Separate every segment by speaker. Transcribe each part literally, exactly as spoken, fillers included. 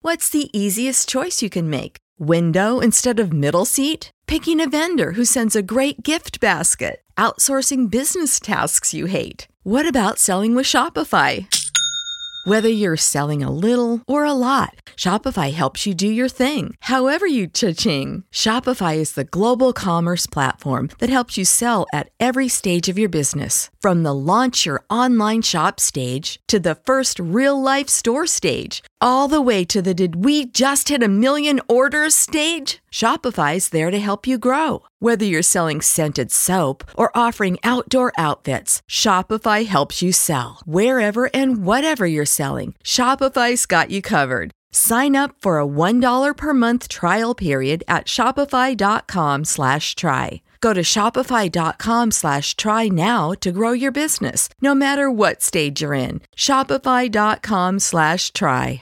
Speaker 1: What's the easiest choice you can make? Window instead of middle seat? Picking a vendor who sends a great gift basket? Outsourcing business tasks you hate? What about selling with Shopify? Whether you're selling a little or a lot, Shopify helps you do your thing, however you cha-ching. Shopify is the global commerce platform that helps you sell at every stage of your business. From the launch your online shop stage to the first real-life store stage, all the way to the did we just hit a million orders stage. Shopify's there to help you grow. Whether you're selling scented soap or offering outdoor outfits, Shopify helps you sell. Wherever and whatever you're selling, Shopify's got you covered. Sign up for a one dollar per month trial period at shopify.com slash try. Go to shopify.com slash try now to grow your business, no matter what stage you're in. Shopify.com slash try.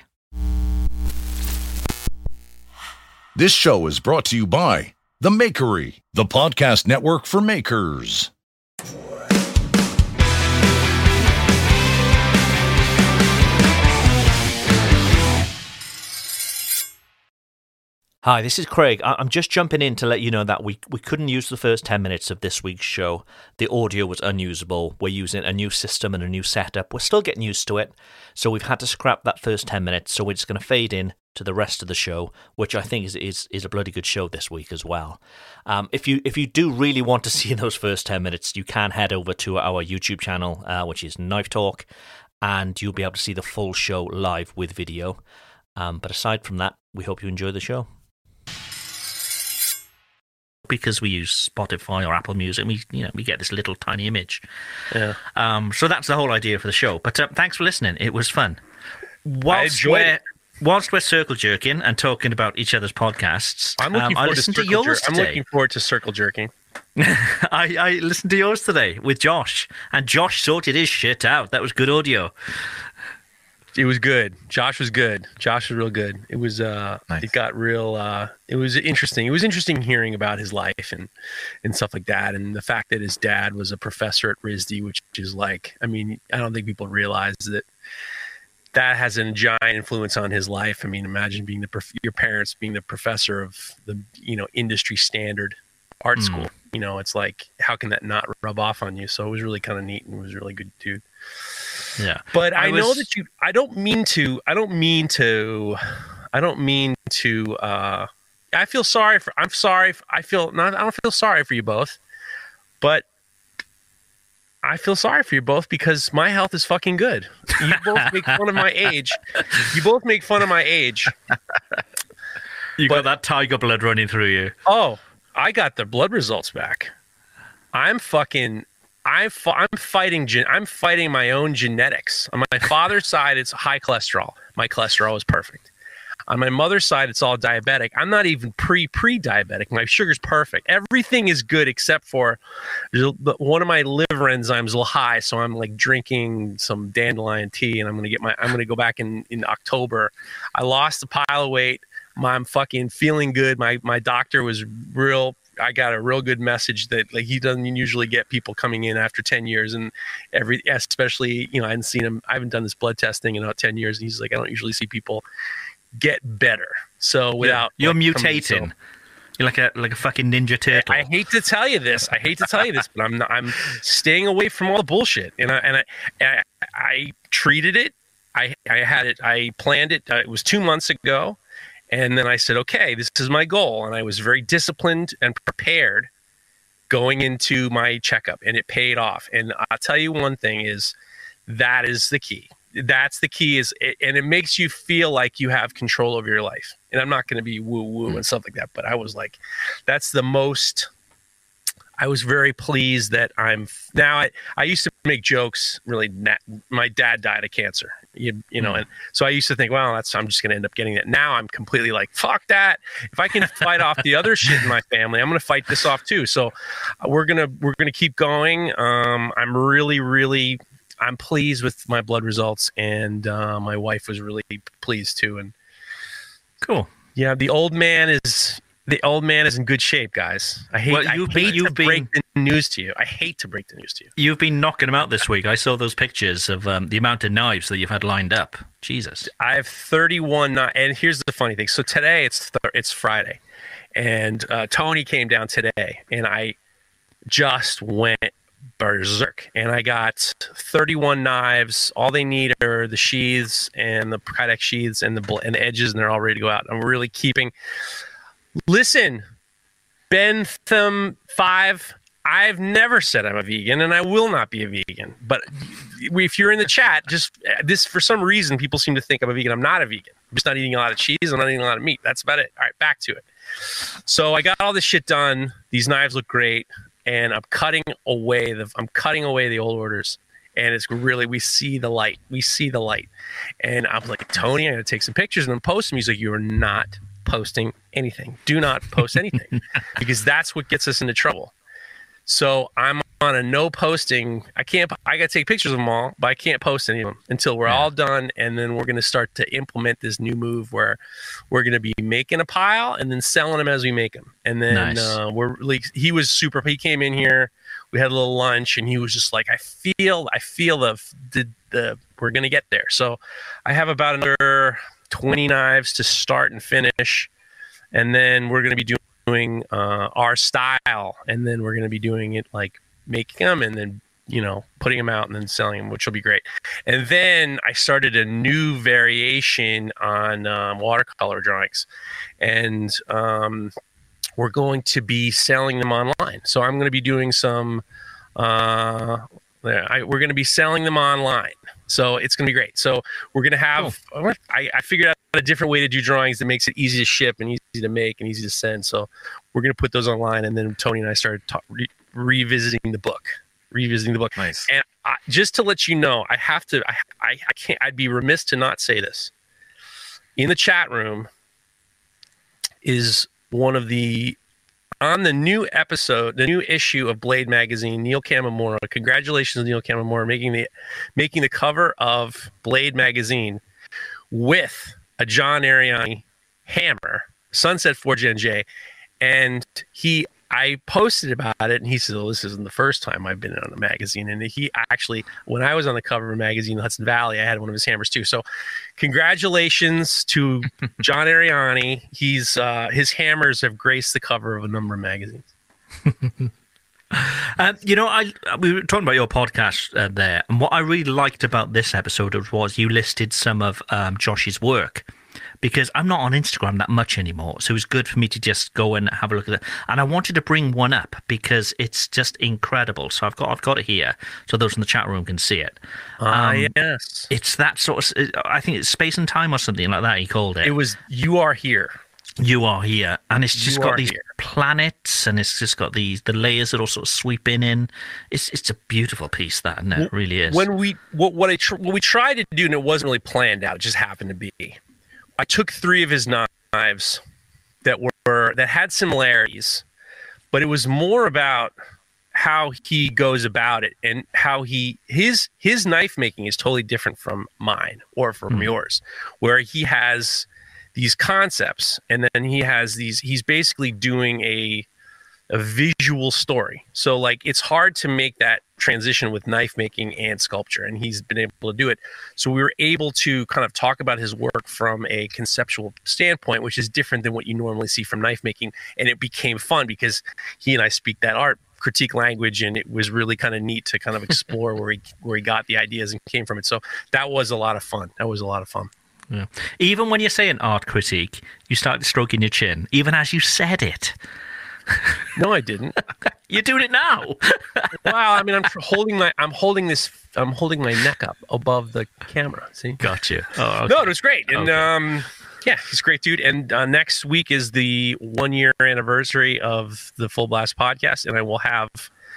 Speaker 2: This show is brought to you by The Makery, the podcast network for makers.
Speaker 3: Hi, this is Craig. I'm just jumping in to let you know that we we couldn't use the first ten minutes of this week's show. The audio was unusable. We're using a new system and a new setup. We're still getting used to it, so we've had to scrap that first ten minutes, so we're just going to fade in to the rest of the show, which I think is is, is a bloody good show this week as well. Um, if you if you do really want to see those first ten minutes, you can head over to our YouTube channel, uh, which is Knife Talk, and you'll be able to see the full show live with video. Um, but aside from that, we hope you enjoy the show. Because we use Spotify or Apple Music, we you know we get this little tiny image. Yeah. Um. So that's the whole idea for the show. But uh, thanks for listening. It was fun. Whilst we're it. whilst we're circle jerking and talking about each other's podcasts,
Speaker 4: I'm looking
Speaker 3: um,
Speaker 4: forward
Speaker 3: I listened
Speaker 4: to,
Speaker 3: to yours
Speaker 4: jer- I'm
Speaker 3: today.
Speaker 4: looking forward to circle jerking.
Speaker 3: I, I listened to yours today with Josh, and Josh sorted his shit out. That was good audio.
Speaker 4: It was good. Josh was good. Josh was real good. It was, uh, nice. It got real, uh, it was interesting. It was interesting hearing about his life and, and stuff like that. And the fact that his dad was a professor at R I S D, which is like, I mean, I don't think people realize that that has a giant influence on his life. I mean, imagine being the, prof- your parents being the professor of the, you know, industry standard art mm. school. You know, it's like, how can that not rub off on you? So it was really kind of neat and it was really good, dude.
Speaker 3: Yeah,
Speaker 4: but I, I was... know that you. I don't mean to. I don't mean to. I don't mean to. Uh, I feel sorry for. I'm sorry. For, I feel not. I don't feel sorry for you both, but I feel sorry for you both because my health is fucking good. You both make fun of my age. You both make fun of my age.
Speaker 3: You
Speaker 4: but,
Speaker 3: got that tiger blood running through you.
Speaker 4: Oh, I got the blood results back. I'm fucking. I'm, I'm fighting. I'm fighting my own genetics. On my father's side, it's high cholesterol. My cholesterol is perfect. On my mother's side, it's all diabetic. I'm not even pre pre diabetic. My sugar's perfect. Everything is good except for one of my liver enzymes is a little high, so I'm like drinking some dandelion tea, and I'm gonna get my. I'm gonna go back in in October. I lost a pile of weight. I'm fucking feeling good. My my doctor was real. I got a real good message that like he doesn't usually get people coming in after ten years, and every especially you know I hadn't seen him. I haven't done this blood testing in about ten years, and he's like, I don't usually see people get better. So without
Speaker 3: you're
Speaker 4: like,
Speaker 3: mutating, you're like a like a fucking ninja turtle.
Speaker 4: I, I hate to tell you this. I hate to tell you this, but I'm not, I'm staying away from all the bullshit, and I and I I, I treated it. I I had it. I planned it. Uh, it was two months ago. And then I said, okay, this is my goal. And I was very disciplined and prepared going into my checkup, and it paid off. And I'll tell you one thing is that is the key. That's the key is, it, and it makes you feel like you have control over your life. And I'm not going to be woo woo mm. and stuff like that, but I was like, that's the most, I was very pleased that I'm now, I, I used to make jokes really, nat, my dad died of cancer. You, you know, mm. and so I used to think, well, that's I'm just going to end up getting that. Now I'm completely like, fuck that. If I can fight off the other shit in my family, I'm going to fight this off too. So uh, we're gonna we're gonna keep going. Um, I'm really, really, I'm pleased with my blood results, and uh, my wife was really pleased too. And
Speaker 3: cool.
Speaker 4: Yeah, the old man is The old man is in good shape, guys. I hate,
Speaker 3: Well,
Speaker 4: I
Speaker 3: you've
Speaker 4: hate
Speaker 3: been- you've
Speaker 4: to
Speaker 3: been-
Speaker 4: break the news to you. I hate to break the news to you.
Speaker 3: You've been knocking them out this week. I saw those pictures of um, the amount of knives that you've had lined up. Jesus.
Speaker 4: I have thirty-one knives. And here's the funny thing. So today, it's th- it's Friday. And uh, Tony came down today. And I just went berserk. And I got thirty-one knives. All they need are the sheaths and the Kydex sheaths and the, bl- and the edges. And they're all ready to go out. I'm really keeping... Listen... Bentham five, I've never said I'm a vegan, and I will not be a vegan. But if you're in the chat, just this for some reason, people seem to think I'm a vegan. I'm not a vegan. I'm just not eating a lot of cheese. I'm not eating a lot of meat. That's about it. All right, back to it. So I got all this shit done. These knives look great, and I'm cutting away the I'm cutting away the old orders. And it's really, we see the light. We see the light. And I'm like, Tony, I'm going to take some pictures and then post them. He's like, you're not posting anything. Do not post anything because that's what gets us into trouble. So I'm on a no posting. I can't, I got to take pictures of them all, but I can't post any of them until we're yeah. all done. And then we're going to start to implement this new move where we're going to be making a pile and then selling them as we make them. And then nice. uh, we're like, he was super, he came in here, we had a little lunch and he was just like, I feel, I feel the, the, the we're going to get there. So I have about another twenty knives to start and finish. And then we're going to be doing uh, our style. And then we're going to be doing it like making them and then, you know, putting them out and then selling them, which will be great. And then I started a new variation on um, watercolor drawings. And um, we're going to be selling them online. So I'm going to be doing some, uh, I, we're going to be selling them online. So it's going to be great. So we're going to have, cool. I, I figured out a different way to do drawings that makes it easy to ship and easy to make and easy to send. So we're going to put those online. And then Tony and I started ta- re- revisiting the book, revisiting the book.
Speaker 3: Nice.
Speaker 4: And I, just to let you know, I have to, I, I, I can't, I'd be remiss to not say this. In the chat room is one of the, on the new episode, the new issue of Blade Magazine, Neil Kamimura. Congratulations, Neil Kamimura, making the making the cover of Blade Magazine with a John Ariani hammer, Sunset Forge N J. And he, I posted about it, and he said, "Oh, this isn't the first time I've been on a magazine." And he actually, when I was on the cover of a magazine, Hudson Valley, I had one of his hammers too. So, congratulations to John Ariani. He's uh, his hammers have graced the cover of a number of magazines.
Speaker 3: um, you know, I we were talking about your podcast uh, there, and what I really liked about this episode was you listed some of um, Josh's work. Because I'm not on Instagram that much anymore. So it was good for me to just go and have a look at it. And I wanted to bring one up because it's just incredible. So I've got I've got it here so those in the chat room can see it.
Speaker 4: Ah,
Speaker 3: um,
Speaker 4: uh, yes.
Speaker 3: It's that sort of, I think it's Space and Time or something like that he called it.
Speaker 4: It was You Are Here.
Speaker 3: You Are Here. And it's just
Speaker 4: you
Speaker 3: got these
Speaker 4: here.
Speaker 3: planets and it's just got these the layers that all sort of sweep in. in. It's it's a beautiful piece, that, and it well, really is.
Speaker 4: When we, what, what, I tr- what we tried to do, and it wasn't really planned out, it just happened to be, I took three of his knives that were that had similarities, but it was more about how he goes about it and how he his his knife making is totally different from mine or from mm. yours, where he has these concepts and then he has these he's basically doing a a visual story. So like it's hard to make that transition with knife making and sculpture, and he's been able to do it. So we were able to kind of talk about his work from a conceptual standpoint, which is different than what you normally see from knife making. And it became fun because he and I speak that art critique language, and it was really kind of neat to kind of explore where he where he got the ideas and came from it. So that was a lot of fun. That was a lot of fun.
Speaker 3: Yeah. Even when you say an art critique, you start stroking your chin, even as you said it.
Speaker 4: No, I didn't.
Speaker 3: You're doing it now.
Speaker 4: Wow, I mean, I'm holding my, I'm holding this, I'm holding my neck up above the camera. See?
Speaker 3: Got you. Oh, okay.
Speaker 4: No, it was great, and
Speaker 3: okay.
Speaker 4: um, yeah, he's a great dude. And uh, next week is the one year anniversary of the Full Blast podcast, and I will have,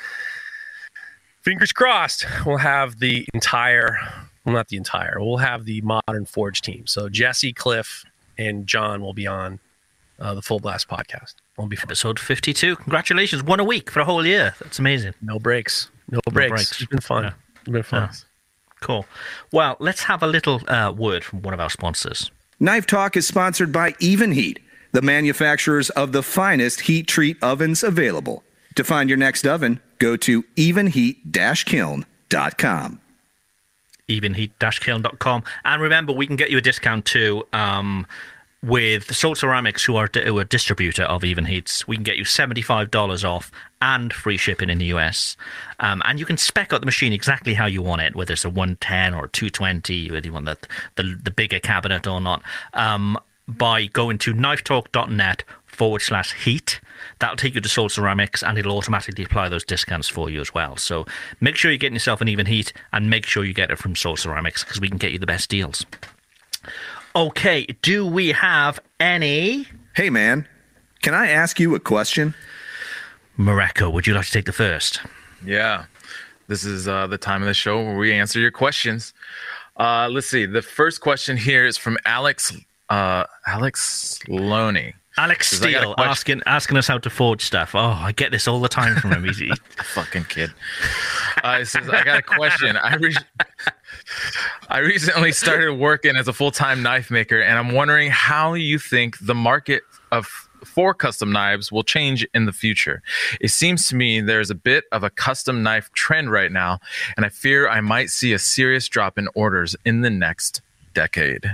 Speaker 4: fingers crossed, we'll have the entire, well, not the entire, we'll have the Modern Forge team. So Jesse, Cliff, and John will be on uh, the Full Blast podcast. Won't be fun.
Speaker 3: Episode fifty-two. Congratulations. One a week for a whole year. That's amazing.
Speaker 4: No breaks. No breaks. No breaks. It's been fun.
Speaker 3: Yeah.
Speaker 4: It's been fun.
Speaker 3: Yeah. Cool. Well, let's have a little uh, word from one of our sponsors.
Speaker 5: Knife Talk is sponsored by Even Heat. the manufacturers of the finest heat treat ovens available. To find your next oven, go to even heat dash kiln dot com.
Speaker 3: even heat dash kiln dot com. And remember, we can get you a discount too um, with Salt Ceramics, who are, who are a distributor of Even Heats. We can get you seventy-five dollars off and free shipping in the U S. Um, and you can spec out the machine exactly how you want it, whether it's a one ten or a two twenty, whether you want the, the, the bigger cabinet or not, um, by going to knifetalk.net forward slash heat. That'll take you to Salt Ceramics, and it'll automatically apply those discounts for you as well. So make sure you're getting yourself an Even Heat, and make sure you get it from Salt Ceramics, because we can get you the best deals. Okay, do we have any...
Speaker 5: Hey, man, can I ask you a question?
Speaker 3: Mareko, would you like to take the first?
Speaker 6: Yeah, this is uh, the time of the show where we answer your questions. Uh, let's see. The first question here is from Alex uh, Alex Loney.
Speaker 3: Alex Steele asking asking us how to forge stuff. Oh, I get this all the time from him. He's
Speaker 6: fucking kid. Uh, it says, I got a question. I re- I recently started working as a full-time knife maker, and I'm wondering how you think the market of for custom knives will change in the future. It seems to me there's a bit of a custom knife trend right now, and I fear I might see a serious drop in orders in the next decade.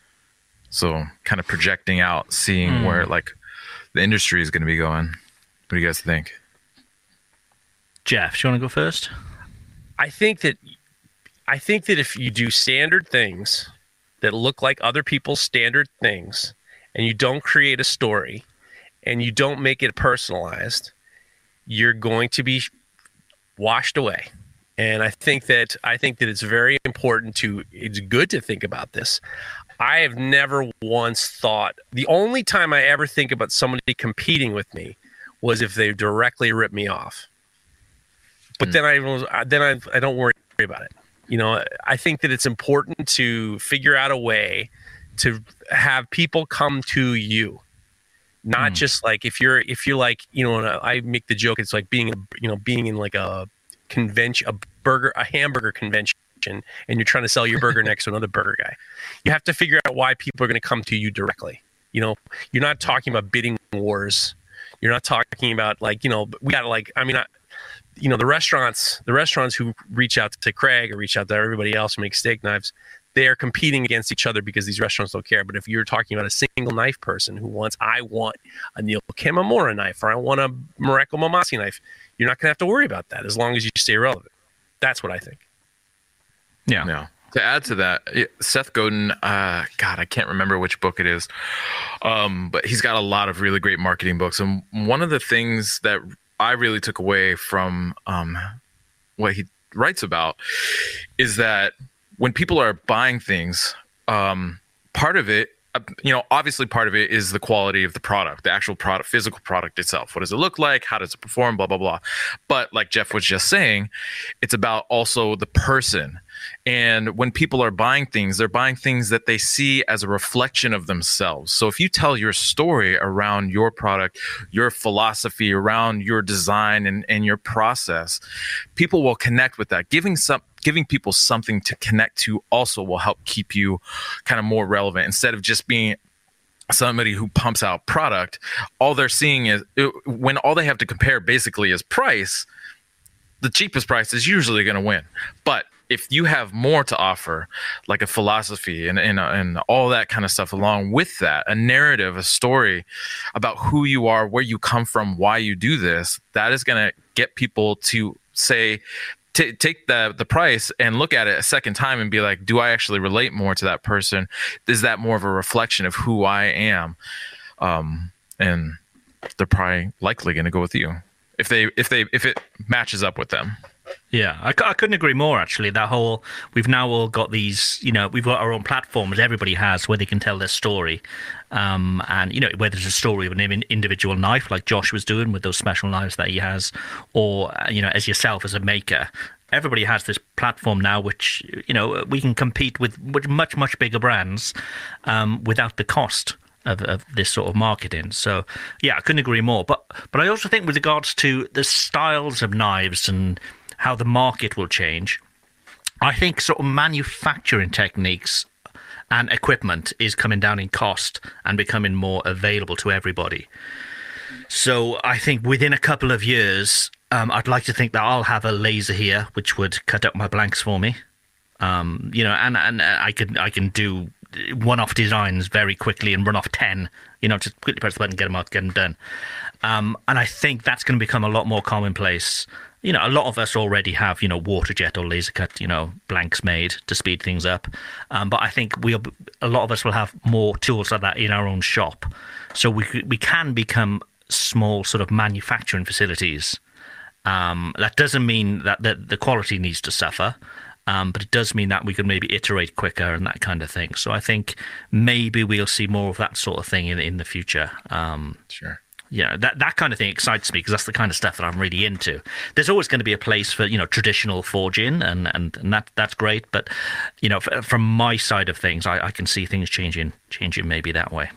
Speaker 6: So kind of projecting out, seeing mm. where like the industry is going to be going. What do you guys think?
Speaker 3: Jeff, do you want to go first?
Speaker 4: I think that I think that if you do standard things that look like other people's standard things, and you don't create a story, and you don't make it personalized, you're going to be washed away. And I think that I think that it's very important to, it's good to think about this. I have never once thought, the only time I ever think about somebody competing with me was if they directly rip me off. But mm. then I then I I don't worry about it. You know, I think that it's important to figure out a way to have people come to you. Not mm. just like if you're if you're like, you know, I make the joke, it's like being, you know, being in like a convention, a burger, a hamburger convention, and you're trying to sell your burger next to another burger guy. You have to figure out why people are going to come to you directly. You know, you're not talking about bidding wars. You're not talking about like, you know, we got to like, I mean, I, you know, the restaurants, the restaurants who reach out to Craig or reach out to everybody else who makes steak knives, they are competing against each other because these restaurants don't care. But if you're talking about a single knife person who wants, I want a Neil Kimamura knife, or I want a Mareko Mamasi knife, you're not going to have to worry about that as long as you stay relevant. That's what I think.
Speaker 6: Yeah. Yeah. To add to that, Seth Godin, uh, God, I can't remember which book it is, um, but he's got a lot of really great marketing books. And one of the things that I really took away from um, what he writes about is that when people are buying things, um, part of it, uh, you know, obviously part of it is the quality of the product, the actual product, physical product itself. What does it look like? How does it perform? Blah, blah, blah. But like Jeff was just saying, it's about also the person. And when people are buying things, they're buying things that they see as a reflection of themselves. So if you tell your story around your product, your philosophy, around your design and, and your process, people will connect with that. Giving some giving people something to connect to also will help keep you kind of more relevant instead of just being somebody who pumps out product. All they're seeing is when all they have to compare basically is price, the cheapest price is usually going to win. But if you have more to offer, like a philosophy and, and and all that kind of stuff along with that, a narrative, a story about who you are, where you come from, why you do this, that is going to get people to say, t- take the the price and look at it a second time and be like, do I actually relate more to that person? Is that more of a reflection of who I am? Um, and they're probably likely going to go with you if they if they if it matches up with them.
Speaker 3: Yeah, I, I couldn't agree more, actually. That whole, we've now all got these, you know, we've got our own platforms, everybody has, where they can tell their story. Um, and, you know, whether it's a story of an individual knife, like Josh was doing with those special knives that he has, or, you know, as yourself as a maker. Everybody has this platform now, which, you know, we can compete with, with much, much bigger brands um, without the cost Of, of this sort of marketing. So, yeah, I couldn't agree more. But but I also think with regards to the styles of knives and how the market will change, I think sort of manufacturing techniques and equipment is coming down in cost and becoming more available to everybody. So I think within a couple of years, um, I'd like to think that I'll have a laser here, which would cut out my blanks for me. Um, you know, and, and I can I can do one-off designs very quickly and run off ten. You know, just quickly press the button, get them out, get them done. Um, and I think that's going to become a lot more commonplace. You know, a lot of us already have, you know, water jet or laser cut, you know, blanks made to speed things up. Um, but I think we a lot of us will have more tools like that in our own shop, so we we can become small sort of manufacturing facilities. Um, that doesn't mean that the, the quality needs to suffer. Um, but it does mean that we can maybe iterate quicker and that kind of thing. So I think maybe we'll see more of that sort of thing in in the future. Um,
Speaker 6: sure.
Speaker 3: Yeah, that that kind of thing excites me because that's the kind of stuff that I'm really into. There's always going to be a place for, you know, traditional forging, and, and, and that that's great. But, you know, f- from my side of things, I, I can see things changing changing maybe that way.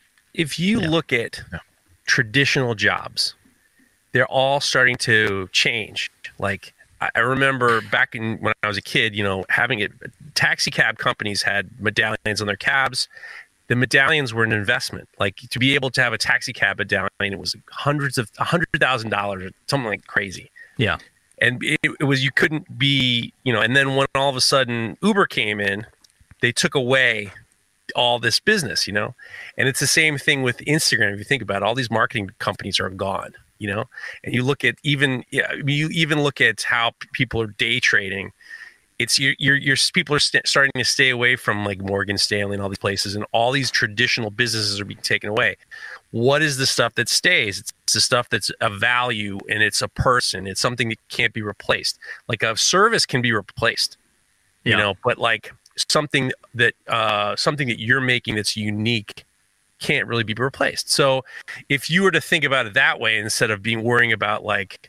Speaker 4: If you
Speaker 3: yeah.
Speaker 4: look at
Speaker 6: yeah.
Speaker 4: traditional jobs, they're all starting to change. Like, I remember back in when I was a kid, you know, having it, taxi cab companies had medallions on their cabs. The medallions were an investment. Like, to be able to have a taxi cab medallion, it was hundreds of a hundred thousand dollars, or something like crazy.
Speaker 3: Yeah.
Speaker 4: And it, it was, you couldn't be, you know, and then when all of a sudden Uber came in, they took away all this business, you know, and it's the same thing with Instagram. If you think about it, all these marketing companies are gone. You know, and you look at even yeah, you even look at how p- people are day trading. It's your your your people are st- starting to stay away from like Morgan Stanley and all these places, and all these traditional businesses are being taken away. What is the stuff that stays? It's, it's the stuff that's a value, and it's a person. It's something that can't be replaced. Like a service can be replaced, you
Speaker 3: yeah.
Speaker 4: know, but like something that uh, something that you're making that's unique can't really be replaced. So if you were to think about it that way, instead of being worrying about like,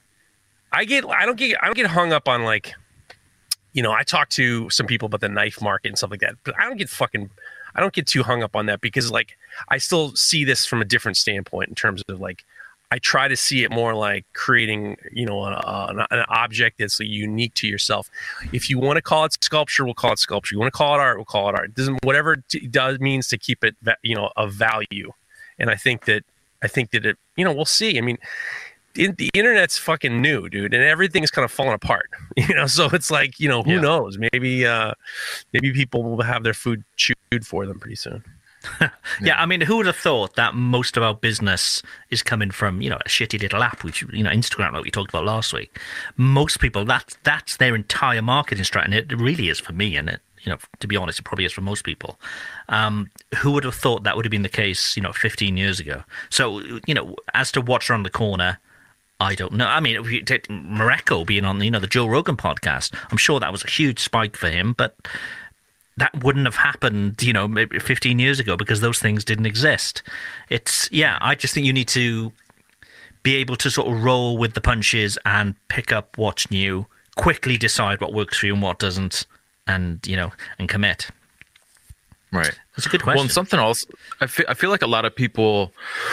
Speaker 4: I get, I don't get, I don't get hung up on like, you know, I talk to some people about the knife market and stuff like that, but I don't get fucking, I don't get too hung up on that because like, I still see this from a different standpoint in terms of like, I try to see it more like creating, you know, a, a, an object that's unique to yourself. If you want to call it sculpture, we'll call it sculpture. You want to call it art, we'll call it art. It doesn't, whatever it does means to keep it, you know, of value. And I think that, I think that it, you know, we'll see. I mean, in, the internet's fucking new, dude, and everything's kind of falling apart, you know? So it's like, you know, who
Speaker 3: yeah.
Speaker 4: knows? Maybe, uh, maybe people will have their food chewed for them pretty soon.
Speaker 3: yeah. yeah, I mean, who would have thought that most of our business is coming from, you know, a shitty little app, which, you know, Instagram, like we talked about last week. Most people, that's that's their entire marketing strategy. And it really is for me, and it, you know, to be honest, it probably is for most people. Um, who would have thought that would have been the case, you know, fifteen years ago? So, you know, as to what's around the corner, I don't know. I mean, if you take Morocco being on, you know, the Joe Rogan podcast, I'm sure that was a huge spike for him, but that wouldn't have happened, you know, maybe fifteen years ago because those things didn't exist. It's, yeah, I just think you need to be able to sort of roll with the punches and pick up what's new, quickly decide what works for you and what doesn't, and, you know, and commit.
Speaker 6: Right.
Speaker 3: That's a good question.
Speaker 6: Well, and something else, I feel, I feel like a lot of people,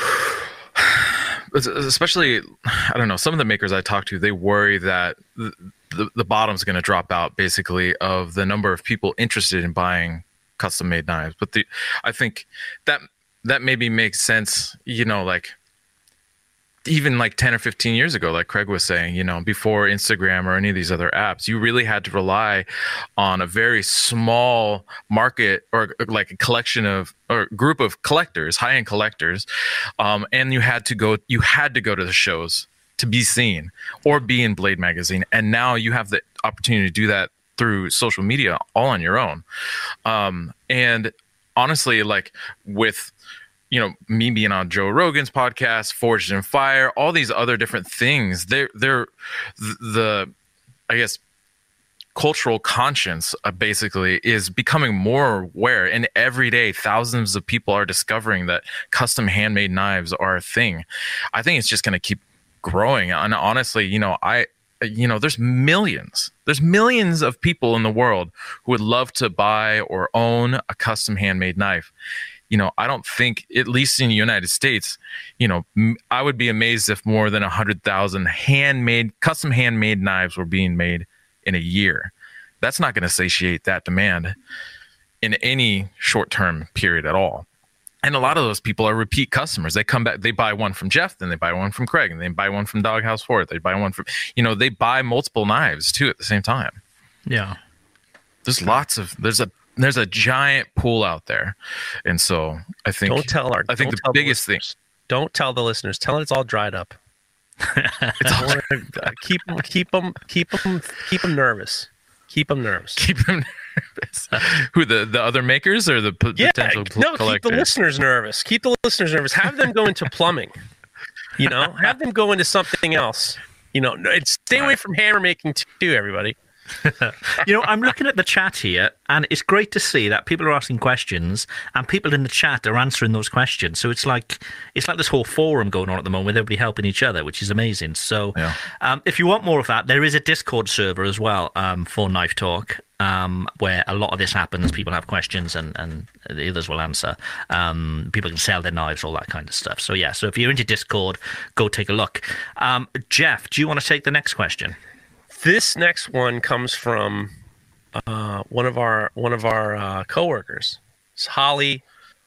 Speaker 6: especially, I don't know, some of the makers I talk to, they worry that the, the, the bottom's going to drop out, basically, of the number of people interested in buying custom-made knives. But the, I think that that maybe makes sense, you know, like even like ten or fifteen years ago, like Craig was saying, you know, before Instagram or any of these other apps, you really had to rely on a very small market or like a collection of or group of collectors, high-end collectors. Um, and you had to go, you had to go to the shows to be seen or be in Blade magazine. And now you have the opportunity to do that through social media all on your own. Um, and honestly, like with, you know, me being on Joe Rogan's podcast, Forged in Fire, all these other different things, they're, they're the, the I guess, cultural conscience uh, basically is becoming more aware, and every day thousands of people are discovering that custom handmade knives are a thing. I think it's just going to keep growing. And honestly, you know, I, you know, there's millions, there's millions of people in the world who would love to buy or own a custom handmade knife. You know, I don't think, at least in the United States, you know, I would be amazed if more than a hundred thousand handmade, custom handmade knives were being made in a year. That's not going to satiate that demand. in any short-term period at all. And a lot of those people are repeat customers. They come back, they buy one from Jeff, then they buy one from Craig, and they buy one from Doghouse Fort. They buy one from, you know, they buy multiple knives too at the same time.
Speaker 3: Yeah.
Speaker 6: There's lots of, there's a, there's a giant pool out there. And so I think,
Speaker 4: don't tell our,
Speaker 6: I think the biggest the thing,
Speaker 4: don't tell the listeners, tell it it's all dried up. It's all, uh, keep them, keep them, keep them, keep them nervous. Keep them nervous.
Speaker 6: Keep them nervous. Who, the, the other makers or the p-
Speaker 4: yeah,
Speaker 6: potential
Speaker 4: no,
Speaker 6: collectors?
Speaker 4: Keep the listeners nervous. Keep the listeners nervous. Have them go into plumbing. You know, have them go into something else. You know, stay away from hammer making too, everybody.
Speaker 3: You know, I'm looking at the chat here, and it's great to see that people are asking questions, and people in the chat are answering those questions. So it's like it's like this whole forum going on at the moment with everybody helping each other, which is amazing. So,
Speaker 6: yeah.
Speaker 3: um, if you want more of that, there is a Discord server as well um, for Knife Talk, um, where a lot of this happens. People have questions, and and the others will answer. Um, people can sell their knives, all that kind of stuff. So yeah, so if you're into Discord, go take a look. Um, Jeff, do you want to take the next question?
Speaker 4: This next one comes from uh, one of our one of our uh, coworkers. It's Holly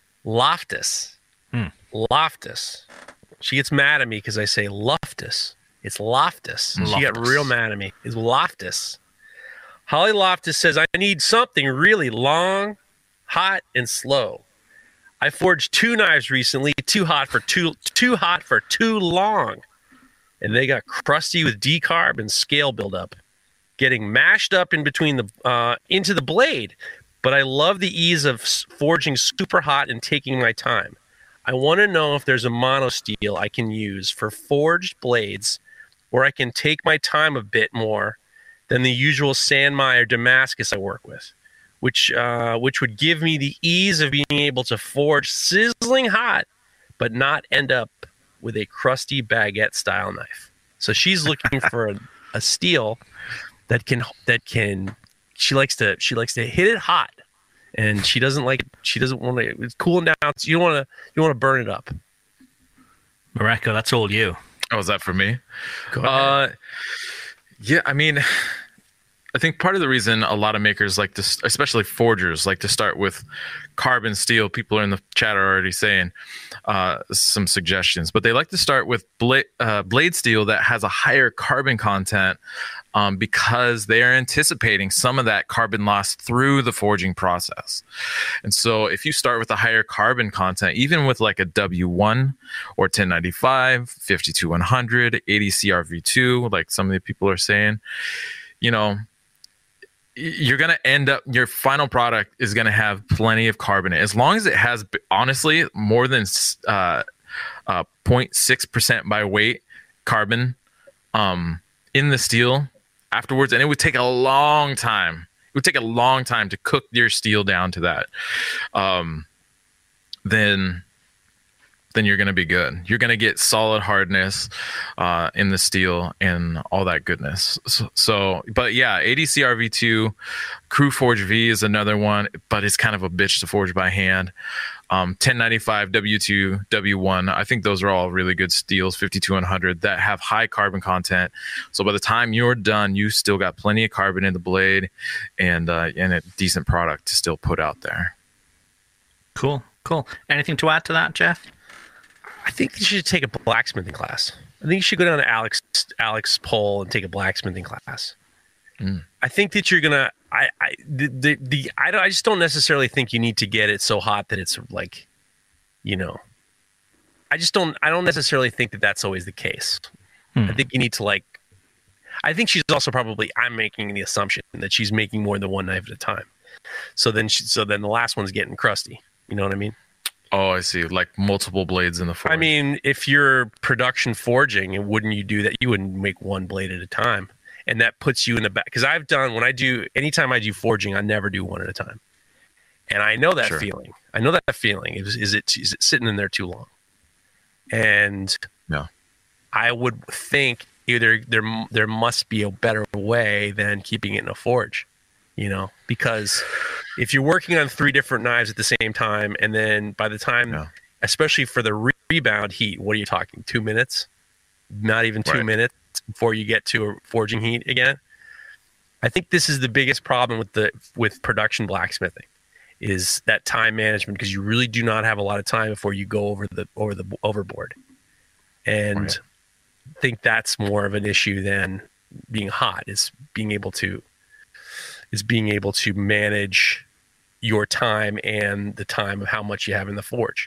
Speaker 4: Loftus.
Speaker 3: Hmm.
Speaker 4: Loftus. She gets mad at me because I say Loftus. It's Loftus. Loftus. She got real mad at me. It's Loftus. Holly Loftus says, I need something really long, hot, and slow. I forged two knives recently, too hot for too too hot for too long. And they got crusty with decarb and scale buildup, getting mashed up in between the uh, into the blade. But I love the ease of forging super hot and taking my time. I want to know if there's a mono steel I can use for forged blades where I can take my time a bit more than the usual Sanmai or Damascus I work with, which uh, which would give me the ease of being able to forge sizzling hot, but not end up with a crusty baguette style knife. So she's looking for a, a steel that can that can she likes to she likes to hit it hot, and she doesn't like she doesn't want to it's cooling down. So you don't want to you want to burn it up.
Speaker 3: Mareko, that's all you.
Speaker 6: Oh, is that for me?
Speaker 4: Go ahead.
Speaker 6: Uh, yeah, I mean, I think part of the reason a lot of makers like to, especially forgers, like to start with carbon steel. People in the chat are already saying uh, some suggestions, but they like to start with blade, uh, blade steel that has a higher carbon content um, because they are anticipating some of that carbon loss through the forging process. And so if you start with a higher carbon content, even with like a W one or ten ninety-five, fifty-two one hundred, eighty C R V two, like some of the people are saying, you know, you're going to end up, your final product is going to have plenty of carbon in it. As long as it has, honestly, more than uh, uh, zero point six percent by weight carbon um, in the steel afterwards. And it would take a long time. It would take a long time to cook your steel down to that. Um, then... then you're going to be good. You're going to get solid hardness uh, in the steel and all that goodness. So, so but yeah, eighty C R V two, Crew Forge V is another one, but it's kind of a bitch to forge by hand. Um, ten ninety-five, W two, W one, I think those are all really good steels, fifty-two one hundred, that have high carbon content. So by the time you're done, you still got plenty of carbon in the blade and, uh, and a decent product to still put out there.
Speaker 3: Cool, cool. Anything to add to that, Jeff?
Speaker 4: I think you should take a blacksmithing class. I think you should go down to Alex Alex Pohl and take a blacksmithing class. Mm. I think that you're gonna. I I the the, the I, don't, I just don't necessarily think you need to get it so hot that it's like, you know. I just don't. I don't necessarily think that that's always the case. Hmm. I think you need to like. I think she's also probably. I'm making the assumption that she's making more than one knife at a time. So then, she, so then the last one's getting crusty. You know what I mean?
Speaker 6: Oh, I see. Like multiple blades in the forge.
Speaker 4: I mean, if you're production forging, wouldn't you do that? You wouldn't make one blade at a time. And that puts you in the back. Because I've done, when I do, anytime I do forging, I never do one at a time. And I know that sure. feeling. I know that feeling. Is, is, it, is it sitting in there too long? And
Speaker 6: no.
Speaker 4: I would think either there there must be a better way than keeping it in a forge. You know, because if you're working on three different knives at the same time, and then by the time, yeah. especially for the re- rebound heat, what are you talking? Two minutes? Not even two right. minutes before you get to a forging heat again. I think this is the biggest problem with the with production blacksmithing, is that time management, because you really do not have a lot of time before you go over the over the overboard. And
Speaker 6: Right.
Speaker 4: I think that's more of an issue than being hot, is being able to is being able to manage your time and the time of how much you have in the forge.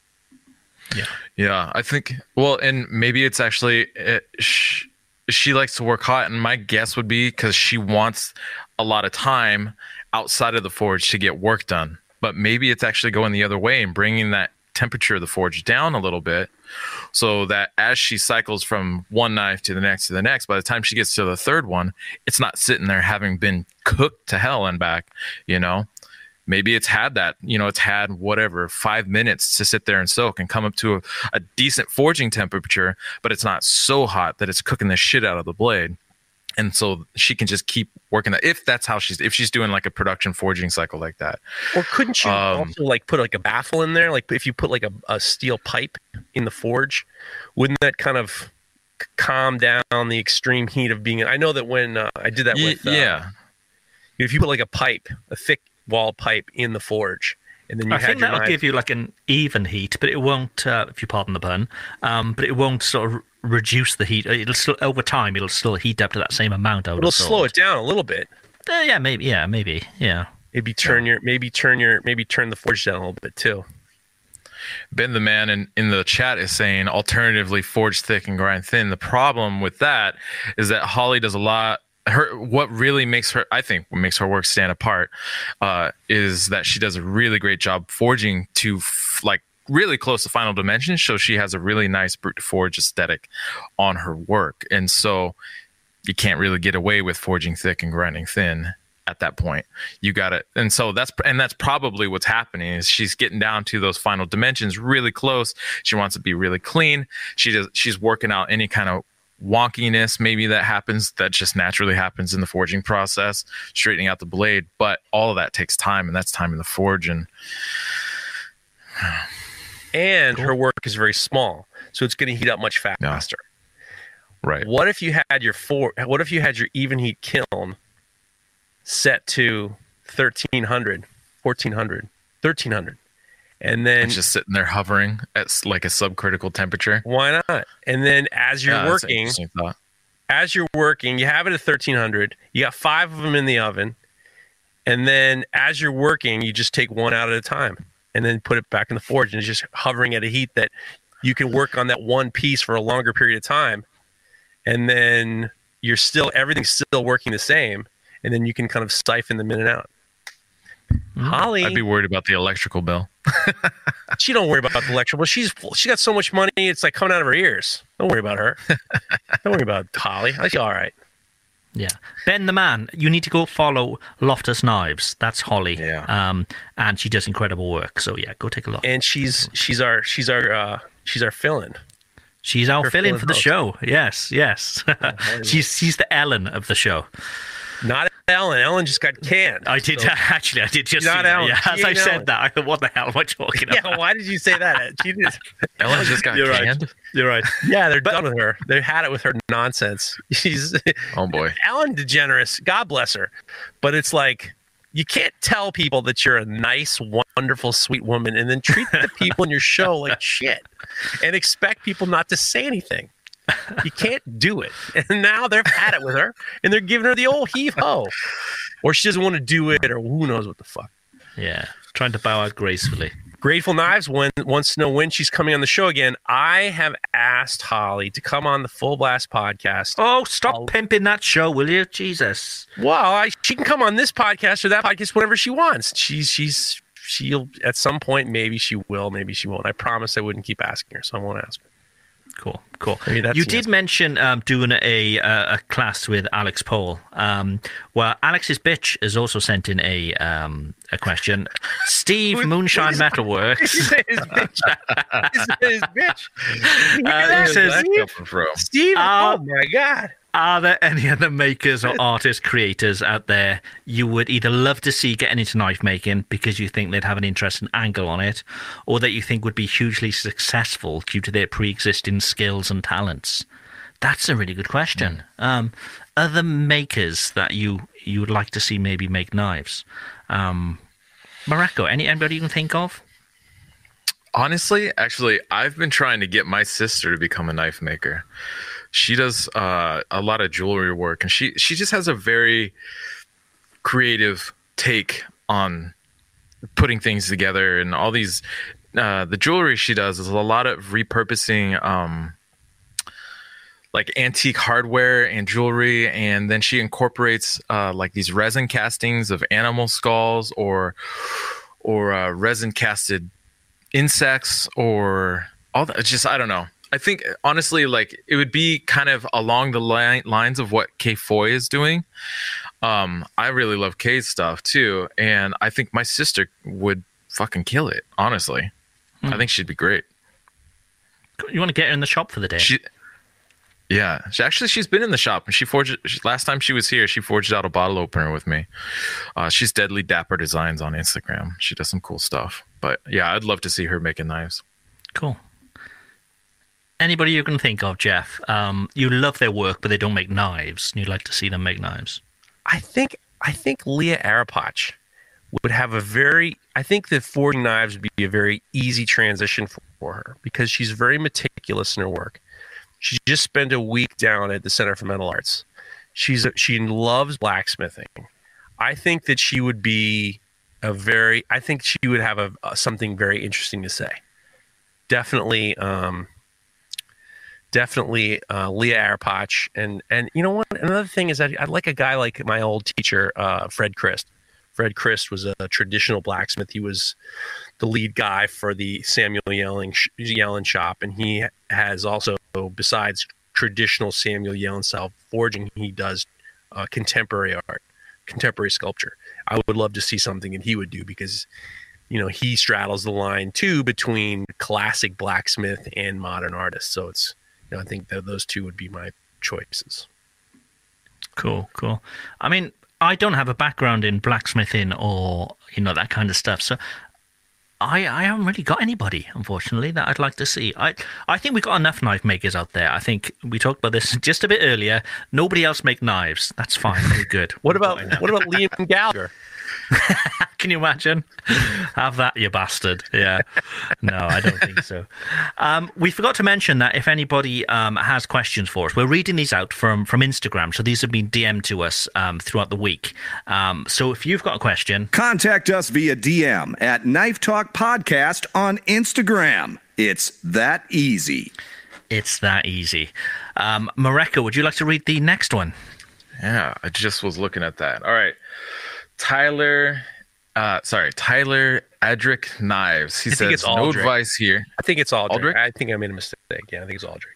Speaker 3: Yeah.
Speaker 6: Yeah, I think, well, and maybe it's actually, it, she, she likes to work hot, and my guess would be because she wants a lot of time outside of the forge to get work done. But maybe it's actually going the other way and bringing that temperature of the forge down a little bit, so that as she cycles from one knife to the next to the next, by the time she gets to the third one, it's not sitting there having been cooked to hell and back, you know. Maybe it's had that, you know, it's had whatever, five minutes to sit there and soak and come up to a, a decent forging temperature, but it's not so hot that it's cooking the shit out of the blade. And so she can just keep working that, if that's how she's, if she's doing like a production forging cycle like that.
Speaker 4: Or couldn't you
Speaker 6: Um,
Speaker 4: also like put like a baffle in there? Like if you put like a, a steel pipe in the forge, wouldn't that kind of c- calm down the extreme heat of being, I know that when uh, I did that
Speaker 6: Ye-
Speaker 4: with, uh,
Speaker 6: yeah.
Speaker 4: if you put like a pipe, a thick wall pipe in the forge, and then you
Speaker 3: I
Speaker 4: had
Speaker 3: think
Speaker 4: your
Speaker 3: that'll
Speaker 4: knife,
Speaker 3: give you like an even heat, but it won't, uh, if you pardon the pun, um, but it won't sort of reduce the heat. It'll still, over time, it'll still heat up to that same amount. I would
Speaker 4: it'll
Speaker 3: have
Speaker 4: slow
Speaker 3: thought.
Speaker 4: it down a little bit.
Speaker 3: Uh, yeah, maybe. Yeah, maybe. Yeah.
Speaker 4: Maybe turn your, maybe turn your, maybe turn the forge down a little bit too.
Speaker 6: Ben the Man in, in the chat is saying alternatively forge thick and grind thin. The problem with that is that Holly does a lot. Her what really makes her, I think, what makes her work stand apart uh, is that she does a really great job forging to f- like really close to final dimensions. So she has a really nice brute forge aesthetic on her work, and so you can't really get away with forging thick and grinding thin at that point. You got it. And so that's, and that's probably what's happening, is she's getting down to those final dimensions really close. She wants to be really clean. She does, she's working out any kind of wonkiness maybe that happens, that just naturally happens in the forging process, straightening out the blade. But all of that takes time, and that's time in the forge. And
Speaker 4: And her work is very small, so it's going to heat up much faster.
Speaker 6: right.
Speaker 4: What if you had your for, what if you had your even heat kiln set to thirteen hundred, fourteen hundred, thirteen hundred, and then
Speaker 6: It's just sitting there hovering at s- like a subcritical temperature.
Speaker 4: why not? And then as you're
Speaker 6: Yeah, that's an
Speaker 4: working,
Speaker 6: interesting thought.
Speaker 4: as you're working, you have it at thirteen hundred. You got five of them in the oven, and then as you're working, you just take one out at a time, and then put it back in the forge, and it's just hovering at a heat that you can work on that one piece for a longer period of time, and then you're still, everything's still working the same, and then you can kind of siphon them in and out. Holly,
Speaker 6: I'd be worried about the electrical bill.
Speaker 4: she don't worry about the electrical. She's she got so much money, it's like coming out of her ears. Don't worry about her. Don't worry about Holly. She's all right.
Speaker 3: Yeah. Ben the Man, you need to go follow Loftus Knives. That's Holly.
Speaker 6: Yeah.
Speaker 3: Um, and she does incredible work. So yeah, go take a look.
Speaker 4: And she's she's our she's our uh, she's our fill-in.
Speaker 3: She's our
Speaker 4: her
Speaker 3: fill-in
Speaker 4: fill-in
Speaker 3: for the
Speaker 4: host.
Speaker 3: show. Yes, yes. she's she's the Ellen of the show.
Speaker 4: Not Ellen. Ellen just got canned.
Speaker 3: I did
Speaker 4: So-
Speaker 3: actually. I did just
Speaker 4: Not
Speaker 3: see that.
Speaker 4: Ellen.
Speaker 3: Yeah, as
Speaker 4: She
Speaker 3: I
Speaker 4: ain't
Speaker 3: said
Speaker 4: Ellen.
Speaker 3: that, I thought, "What the hell am I talking about?"
Speaker 4: Yeah, why did you say that? She did.
Speaker 6: Ellen just got
Speaker 3: You're right.
Speaker 6: canned.
Speaker 3: You're right.
Speaker 4: Yeah, they're done with her. They had it with her nonsense. She's
Speaker 6: Oh boy.
Speaker 4: Ellen DeGeneres. God bless her. But it's like, you can't tell people that you're a nice, wonderful, sweet woman and then treat the people in your show like shit and expect people not to say anything. You can't do it. And now they've had it with her and they're giving her the old heave ho. Or she doesn't want to do it, or who knows what the fuck.
Speaker 3: Yeah, trying to bow out gracefully.
Speaker 4: Grateful Knives when, wants to know when she's coming on the show again. I have asked Holly to come on the Full Blast podcast.
Speaker 3: Oh, stop
Speaker 4: I'll-
Speaker 3: pimping that show, will you? Jesus.
Speaker 4: Well, I, she can come on this podcast or that podcast whenever she wants. She's she's she'll at some point, maybe she will, maybe she won't. I promise I wouldn't keep asking her, so I won't ask her.
Speaker 3: Cool, cool.
Speaker 4: Maybe that's
Speaker 3: You
Speaker 4: the
Speaker 3: did
Speaker 4: answer.
Speaker 3: mention um, doing a, a a class with Alex Paul. Um, well, Alex's bitch has also sent in a um, a question. Steve
Speaker 4: Who-
Speaker 3: Moonshine
Speaker 4: who's-
Speaker 3: Metalworks.
Speaker 4: his bitch. His, his bitch. You hear
Speaker 3: Uh,
Speaker 4: that,
Speaker 3: he says-
Speaker 4: Steve?
Speaker 6: Coming from.
Speaker 4: Steve,
Speaker 3: Uh,
Speaker 4: oh my God.
Speaker 3: Are there any other makers or artists, creators out there you would either love to see getting into knife making because you think they'd have an interesting angle on it, or that you think would be hugely successful due to their pre-existing skills and talents? That's a really good question. Um, other makers that you you would like to see maybe make knives? Um, Mareko, any anybody you can think of?
Speaker 6: Honestly, actually, I've been trying to get my sister to become a knife maker. She does uh, a lot of jewelry work, and she she just has a very creative take on putting things together, and all these uh, the jewelry she does is a lot of repurposing um, like antique hardware and jewelry, and then she incorporates uh, like these resin castings of animal skulls or or uh, resin casted insects or all that. It's just, I don't know. I think honestly, like it would be kind of along the line, lines of what Kay Foy is doing. Um, I really love Kay's stuff too, and I think my sister would fucking kill it. Honestly, hmm. I think she'd be great.
Speaker 3: You want to get her in the shop for the day?
Speaker 6: She, yeah, she, actually, she's been in the shop, and she forged. She, last time she was here, she forged out a bottle opener with me. Uh, she's Deadly Dapper Designs on Instagram. She does some cool stuff. But yeah, I'd love to see her making knives.
Speaker 3: Cool. Anybody you can think of, Jeff? Um, you love their work, but they don't make knives, and you'd like to see them make knives.
Speaker 4: I think I think Leah Arapach would have a very. I think that forging knives would be a very easy transition for, for her because she's very meticulous in her work. She just spent a week down at the Center for Metal Arts. She's a, she loves blacksmithing. I think that she would be a very. I think she would have a, a something very interesting to say. Definitely. Um, Definitely uh, Leah Arapach. And, and you know what? Another thing is that I'd like a guy like my old teacher, uh, Fred Christ. Fred Christ was a, a traditional blacksmith. He was the lead guy for the Samuel Yellen, Yellen shop. And he has also, besides traditional Samuel Yellen style forging, he does uh, contemporary art, contemporary sculpture. I would love to see something that he would do because, you know, he straddles the line too between classic blacksmith and modern artist. So it's, I think that those two would be my choices.
Speaker 3: Cool, cool. I mean, I don't have a background in blacksmithing or, you know, that kind of stuff. So I, I haven't really got anybody, unfortunately, that I'd like to see. I, I think we've got enough knife makers out there. I think we talked about this just a bit earlier. Nobody else make knives. That's fine. We're good.
Speaker 4: What about what about Liam Gallagher?
Speaker 3: Can you imagine? Have that, you bastard. Yeah. No, I don't think so. Um, we forgot to mention that if anybody um, has questions for us, we're reading these out from, from Instagram. So these have been D M'd to us um, throughout the week. Um, so if you've got a question,
Speaker 5: contact us via D M at Knife Talk Podcast on Instagram. It's that easy.
Speaker 3: It's that easy. Um, Mareko, would you like to read the next one?
Speaker 6: Yeah, I just was looking at that. All right. Tyler, uh, sorry, Tyler Adric Knives. He
Speaker 4: I
Speaker 6: says, no advice here.
Speaker 4: I think it's Aldrich.
Speaker 6: Aldrich?
Speaker 4: I think I made a mistake. Yeah, I think it's Aldrich.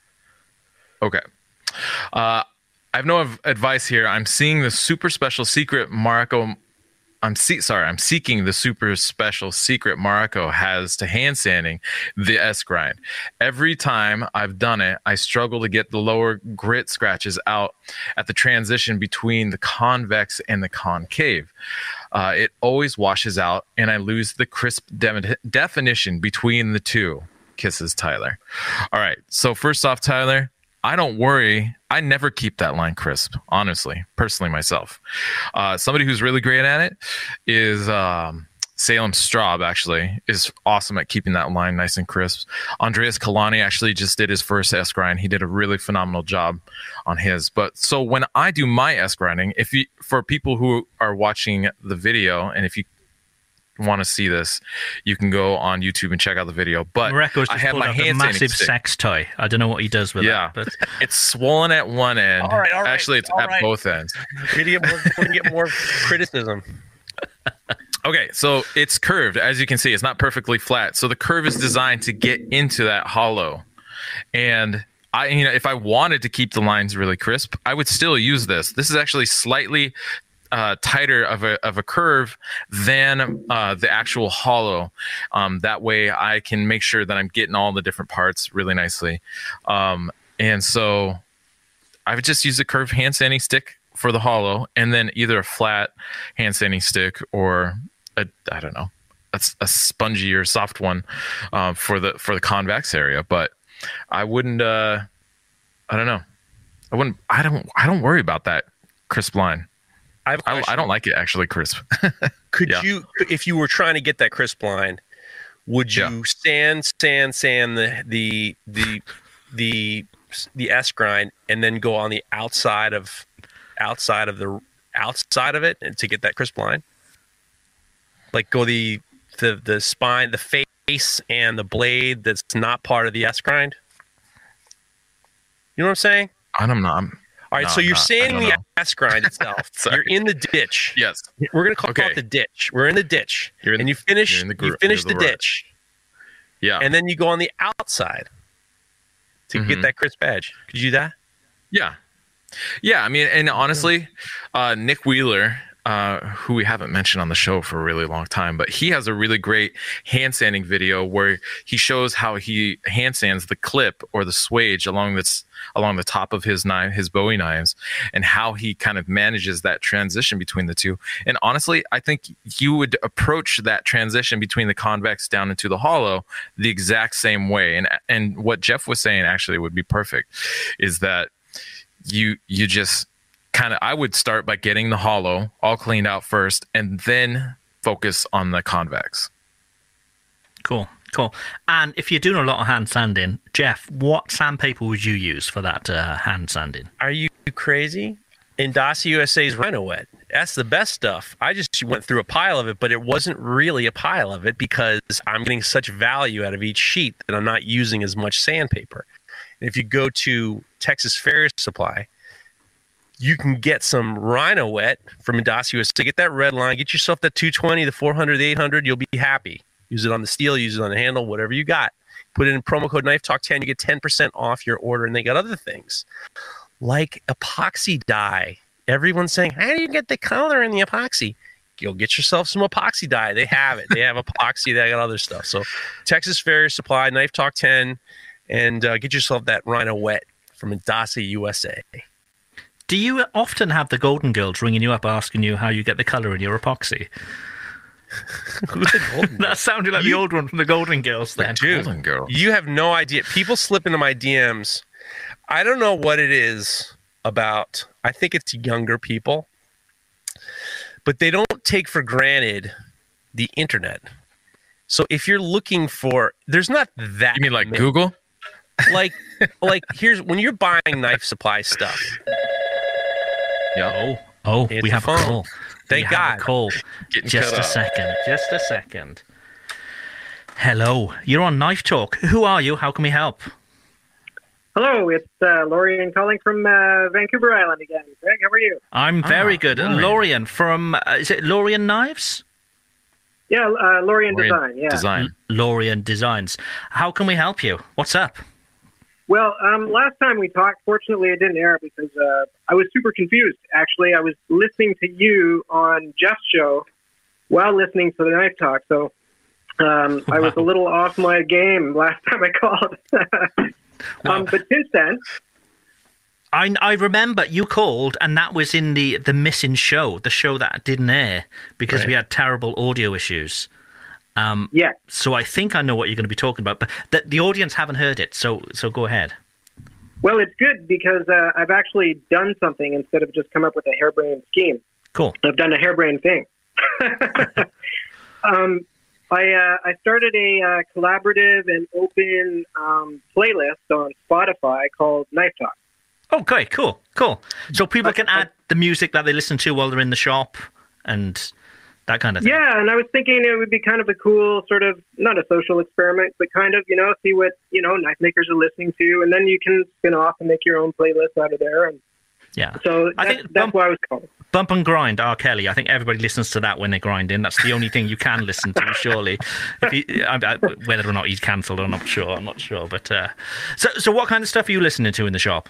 Speaker 6: Okay. Uh, I have no av- advice here. I'm seeing the super special secret Mareko. I'm see- sorry, I'm seeking the super special secret Mareko has to hand sanding the S grind. Every time I've done it, I struggle to get the lower grit scratches out at the transition between the convex and the concave. Uh, it always washes out, and I lose the crisp de- definition between the two. Kisses, Tyler. All right, so first off, Tyler, I don't worry. I never keep that line crisp, honestly, personally myself. Uh, somebody who's really great at it is um, Salem Straub, actually, is awesome at keeping that line nice and crisp. Andreas Kalani actually just did his first S grind. He did a really phenomenal job on his. But so when I do my S grinding, if you, for people who are watching the video, and if you want to see this, you can go on YouTube and check out the video. But
Speaker 3: Mareko's
Speaker 6: I have my
Speaker 3: a
Speaker 6: hand
Speaker 3: massive
Speaker 6: stick.
Speaker 3: sex toy. I don't know what he does with
Speaker 6: yeah,
Speaker 3: it. But
Speaker 6: it's swollen at one end.
Speaker 4: All right, all right,
Speaker 6: Actually, it's
Speaker 4: all
Speaker 6: at
Speaker 4: right.
Speaker 6: both ends.
Speaker 4: We're gonna get more, we're gonna get more criticism.
Speaker 6: Okay, so it's curved. As you can see, it's not perfectly flat. So the curve is designed to get into that hollow. And I, you know, if I wanted to keep the lines really crisp, I would still use this. This is actually slightly Uh, tighter of a of a curve than uh, the actual hollow. Um, that way, I can make sure that I'm getting all the different parts really nicely. Um, and so, I would just use a curved hand sanding stick for the hollow, and then either a flat hand sanding stick or a I don't know, a, a spongy or soft one uh, for the for the convex area. But I wouldn't. Uh, I don't know. I wouldn't. I don't. I don't worry about that crisp line.
Speaker 4: I've
Speaker 6: I, I don't like it actually crisp.
Speaker 4: Could
Speaker 6: Yeah.
Speaker 4: you, if you were trying to get that crisp line, would you
Speaker 6: Yeah.
Speaker 4: sand, sand, sand the the the the the S grind, and then go on the outside of outside of the outside of it, and to get that crisp line? Like go the the the spine, the face, and the blade that's not part of the S grind. You know what I'm saying?
Speaker 6: I don't know. I'm,
Speaker 4: All right,
Speaker 6: no,
Speaker 4: so
Speaker 6: I'm
Speaker 4: you're
Speaker 6: not. I
Speaker 4: sanding
Speaker 6: don't
Speaker 4: the
Speaker 6: know.
Speaker 4: S grind itself.
Speaker 6: Sorry.
Speaker 4: You're in the ditch.
Speaker 6: Yes.
Speaker 4: We're gonna call
Speaker 6: Okay.
Speaker 4: it the ditch. We're in the ditch,
Speaker 6: You're in-
Speaker 4: and you finish.
Speaker 6: you're in the
Speaker 4: you
Speaker 6: gro-
Speaker 4: finish
Speaker 6: you're
Speaker 4: the
Speaker 6: the right.
Speaker 4: ditch,
Speaker 6: Yeah.
Speaker 4: and then you go on the outside to get
Speaker 6: Mhm.
Speaker 4: that crisp edge. Could you do that?
Speaker 6: Yeah. Yeah. I mean, and honestly, uh, Nick Wheeler, uh, who we haven't mentioned on the show for a really long time, but he has a really great hand sanding video where he shows how he hand sands the clip or the swage along this along the top of his knife, his Bowie knives, and how he kind of manages that transition between the two. And honestly, I think you would approach that transition between the convex down into the hollow the exact same way. And and what Jeff was saying actually would be perfect is that you you just kind of, I would start by getting the hollow all cleaned out first and then focus on the convex.
Speaker 3: Cool, cool. And if you're doing a lot of hand sanding, Jeff, what sandpaper would you use for that uh, hand sanding?
Speaker 4: Are you crazy? Indasa U S A's Rhino Wet. That's the best stuff. I just went through a pile of it, but it wasn't really a pile of it because I'm getting such value out of each sheet that I'm not using as much sandpaper. And if you go to Texas Fair Supply, you can get some Rhino Wet from Indasa U S A. Get that red line. Get yourself that two twenty, the four hundred, the eight hundred. You'll be happy. Use it on the steel. Use it on the handle. Whatever you got. Put it in promo code Knife Talk ten. You get ten percent off your order. And they got other things like epoxy dye. Everyone's saying, how do you get the color in the epoxy? You'll get yourself some epoxy dye. They have it. They have epoxy. They got other stuff. So Texas Fair Supply, Knife Talk ten, and uh, get yourself that Rhino Wet from Indasa U S A.
Speaker 3: Do you often have the Golden Girls ringing you up asking you how you get the colour in your epoxy?
Speaker 4: Who's the Golden
Speaker 3: That sounded like
Speaker 4: You-
Speaker 3: the old one from the Golden Girls then.
Speaker 4: Dude,
Speaker 6: Golden Girl.
Speaker 4: you have no idea. People slip into my D Ms. I don't know what it is about. I think it's younger people, but they don't take for granted the internet. So if you're looking for, there's not that.
Speaker 6: You mean like
Speaker 4: many-
Speaker 6: Google?
Speaker 4: Like, like here's when you're buying knife supply stuff.
Speaker 6: Yeah.
Speaker 3: Oh, oh,
Speaker 4: It's
Speaker 3: we
Speaker 4: a
Speaker 3: have a
Speaker 4: phone.
Speaker 3: call.
Speaker 4: Thank
Speaker 3: we have
Speaker 4: God.
Speaker 3: a call.
Speaker 6: Getting
Speaker 3: Just
Speaker 6: cut
Speaker 3: a
Speaker 6: off.
Speaker 3: second. Just a second. Hello, you're on Knife Talk. Who are you? How can we help?
Speaker 7: Hello, it's uh, Lorian calling from uh, Vancouver Island again. Greg, how are you?
Speaker 3: I'm very
Speaker 6: Ah,
Speaker 3: good.
Speaker 6: Lorian.
Speaker 3: Lorian from, uh, is it Lorian Knives?
Speaker 7: Yeah, uh, Lorian,
Speaker 6: Orient
Speaker 7: Design. Yeah.
Speaker 6: Design.
Speaker 3: Lorian Designs. How can we help you? What's up?
Speaker 7: Well, um, last time we talked, fortunately, it didn't air because uh, I was super confused. Actually, I was listening to you on Jeff's show while listening to the Knife Talk, so um, I was a little off my game last time I called. um, but since then,
Speaker 3: I, I remember you called, and that was in the, the missing show, the show that didn't air because we had terrible audio issues. Um,
Speaker 7: yeah.
Speaker 3: so I think I know what you're going to be talking about, but the, the audience haven't heard it, so so go ahead.
Speaker 7: Well, it's good because uh, I've actually done something instead of just come up with a harebrained scheme.
Speaker 3: Cool.
Speaker 7: I've done a harebrained thing. um, I uh, I started a uh, collaborative and open um, playlist on Spotify called Knife Talk.
Speaker 3: Okay, cool, cool. So people can add the music that they listen to while they're in the shop and that kind of thing.
Speaker 7: Yeah, and I was thinking it would be kind of a cool sort of, not a social experiment, but kind of, you know, see what, you know, knife makers are listening to, and then you can spin off and make your own playlist out of there. And
Speaker 3: Yeah.
Speaker 7: so
Speaker 3: I
Speaker 7: that's,
Speaker 3: think
Speaker 7: that's
Speaker 3: bump-
Speaker 7: why I was calling.
Speaker 3: Bump and Grind, R. Kelly. I think everybody listens to that when they're grinding. That's the only thing you can listen to, surely. If you, I, I, whether or not he's cancelled, I'm not sure. I'm not sure. But uh, so, so what kind of stuff are you listening to in the shop?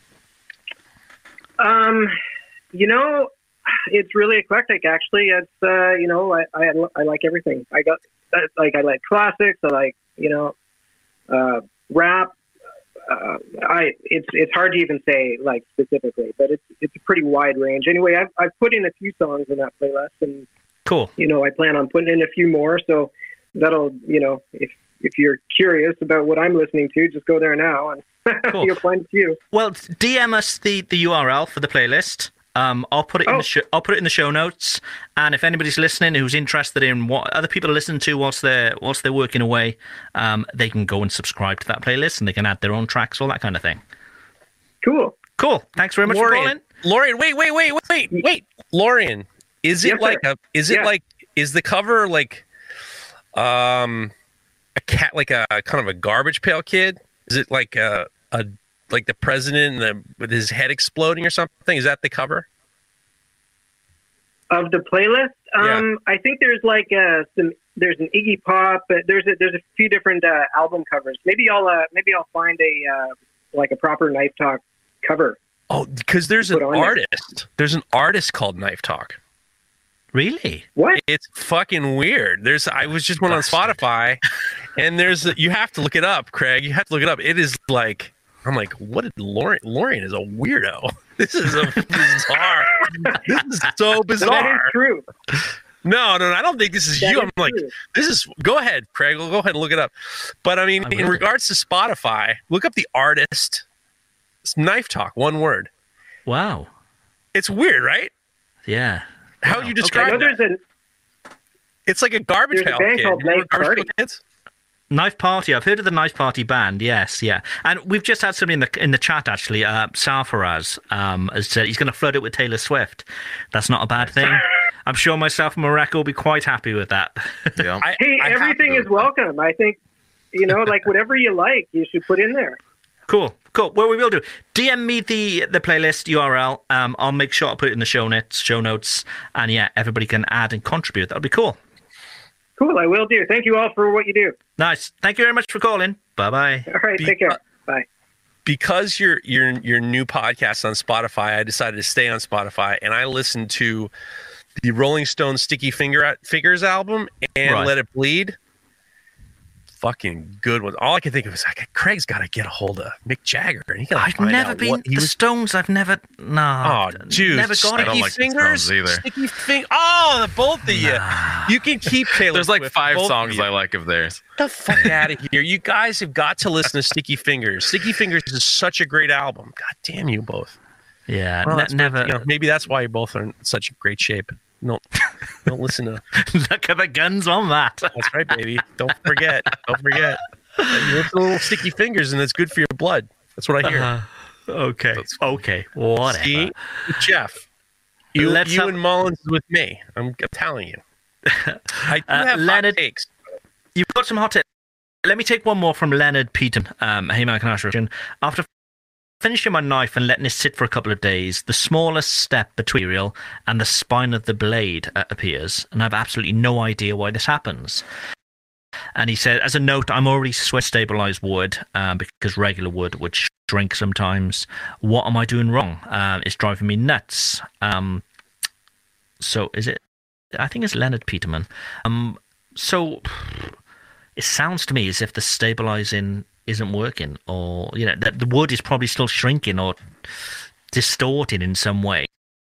Speaker 7: Um, you know, it's really eclectic. Actually, it's uh, you know, I, I I like everything. I got like I like classics. I like you know, uh, rap. Uh, I it's it's hard to even say like specifically, but it's it's a pretty wide range. Anyway, I've I've put in a few songs in that playlist, and
Speaker 3: Cool.
Speaker 7: you know, I plan on putting in a few more. So that'll you know, if if you're curious about what I'm listening to, just go there now and
Speaker 3: Cool.
Speaker 7: you'll find a few.
Speaker 3: Well, D M us the, the U R L for the playlist. Um, I'll put it in
Speaker 7: Oh.
Speaker 3: the sh- I'll put it in the show notes. And if anybody's listening who's interested in what other people are listening to whilst they're whilst they're working away, um, they can go and subscribe to that playlist, and they can add their own tracks, all that kind of thing.
Speaker 7: Cool.
Speaker 3: Cool. Thanks very much for calling.
Speaker 4: Lorian, Lorian, wait, wait, wait, wait, wait, Lorian, is it
Speaker 7: Yes,
Speaker 4: like
Speaker 7: sir.
Speaker 4: a? Is it
Speaker 7: Yeah.
Speaker 4: like? Is the cover like, um, a cat, like a kind of a garbage pail kid? Is it like a a like the president and the, with his head exploding or something? Is that the cover?
Speaker 7: Of the playlist, um, I think there's like uh, some. There's an Iggy Pop. But there's a, there's a few different uh, album covers. Maybe I'll uh, maybe I'll find a uh, like a proper Knife Talk cover.
Speaker 4: Oh, because there's an
Speaker 7: Put on there.
Speaker 4: artist. There's an artist called Knife Talk.
Speaker 3: Really?
Speaker 7: What?
Speaker 4: It's fucking weird. There's I was just went on Spotify, and there's a, you have to look it up, Craig. You have to look it up. It is like I'm like, what did Lorian? Lorian is a weirdo. This is a bizarre. This is so
Speaker 7: So that is
Speaker 4: bizarre.
Speaker 7: true.
Speaker 4: No, no, no, I don't think this is
Speaker 7: That
Speaker 4: you.
Speaker 7: is
Speaker 4: I'm like,
Speaker 7: true.
Speaker 4: this is. Go ahead, Craig. We'll go ahead and look it up. But I mean,
Speaker 3: I
Speaker 4: in
Speaker 3: will.
Speaker 4: regards to Spotify, look up the artist. It's Knife Talk, one word.
Speaker 3: Wow.
Speaker 4: It's weird, right?
Speaker 3: Yeah.
Speaker 4: How
Speaker 3: Wow.
Speaker 4: would you
Speaker 7: I
Speaker 4: describe
Speaker 7: know
Speaker 4: that?
Speaker 7: there's a
Speaker 4: It's like a garbage
Speaker 7: There's a
Speaker 4: pail
Speaker 7: band
Speaker 4: kid.
Speaker 7: called
Speaker 4: Remember
Speaker 7: Knife
Speaker 4: Garbage
Speaker 7: Party.
Speaker 4: Pail Kids?
Speaker 3: Knife Party. I've heard of the Knife Party band. Yes, yeah. And we've just had somebody in the in the chat actually. Uh, Sarfaraz um, has said he's going to flood it with Taylor Swift. That's not a bad thing. I'm sure myself and Morocco will be quite happy with that.
Speaker 6: Yeah.
Speaker 4: I,
Speaker 7: hey,
Speaker 4: I have
Speaker 7: everything
Speaker 4: to-
Speaker 7: is welcome. I think you know, like whatever you like, you should put in there.
Speaker 3: Cool, cool. Well, we will do. D M me the the playlist U R L. Um, I'll make sure I put it in the show notes. Show notes, and yeah, everybody can add and contribute. That'll be cool.
Speaker 7: Cool, I will do. Thank you all for what you do.
Speaker 3: Nice. Thank you very much for calling. Bye bye.
Speaker 7: All right,
Speaker 4: Be-
Speaker 7: take care. Bye.
Speaker 4: Because your your your new podcast on Spotify, I decided to stay on Spotify, and I listened to the Rolling Stones Sticky Finger Fingers album and
Speaker 3: Right.
Speaker 4: Let It Bleed. Fucking good one. All I can think of is like, Craig's got to get a hold of Mick Jagger, and he got to
Speaker 3: I've
Speaker 4: find
Speaker 3: never
Speaker 4: out
Speaker 3: been
Speaker 4: what he
Speaker 3: the
Speaker 4: was.
Speaker 3: Stones. I've never. No.
Speaker 4: Oh, dude,
Speaker 3: Never got
Speaker 4: Sticky
Speaker 3: it.
Speaker 6: don't like the
Speaker 4: Fingers,
Speaker 6: Stones either.
Speaker 4: Sticky Fing. Oh, the both of you. You can keep Taylor.
Speaker 6: There's like
Speaker 4: Swift,
Speaker 6: five
Speaker 4: both of
Speaker 6: songs
Speaker 4: you.
Speaker 6: I like of theirs.
Speaker 4: Get the fuck out of here. You guys have got to listen to Sticky Fingers. Sticky Fingers is such a great album. God damn you both.
Speaker 3: Yeah,
Speaker 4: Well,
Speaker 3: ne-
Speaker 4: that's what-
Speaker 3: never.
Speaker 4: you know, maybe that's why you both are in such great shape. Don't don't listen to.
Speaker 3: Look at the guns on that.
Speaker 4: That's right, baby. Don't forget. Don't forget. You listen to little Sticky Fingers, and it's good for your blood. That's what I hear.
Speaker 3: Uh, okay.
Speaker 6: That's cool.
Speaker 3: Okay. Whatever.
Speaker 4: See, Jeff, you
Speaker 3: Let's
Speaker 4: you
Speaker 3: have-
Speaker 4: and Mullins is with me. I'm, I'm telling you. I do
Speaker 3: Uh,
Speaker 4: have
Speaker 3: Leonard-
Speaker 4: hot takes.
Speaker 3: You've got some hot takes. Let me take one more from Leonard Peaton. Um, hey, man, can I ask you a question? After finishing my knife and letting it sit for a couple of days, the smallest step between the material and the spine of the blade uh, appears, and I have absolutely no idea why this happens. And he said, as a note, I'm already sweat stabilized wood um, because regular wood would shrink sometimes. What am I doing wrong? Um, it's driving me nuts. Um, so is it? I think it's Leonard Peterman. Um, so it sounds to me as if the stabilizing isn't working, or you know, that the wood is probably still shrinking or distorting in some way.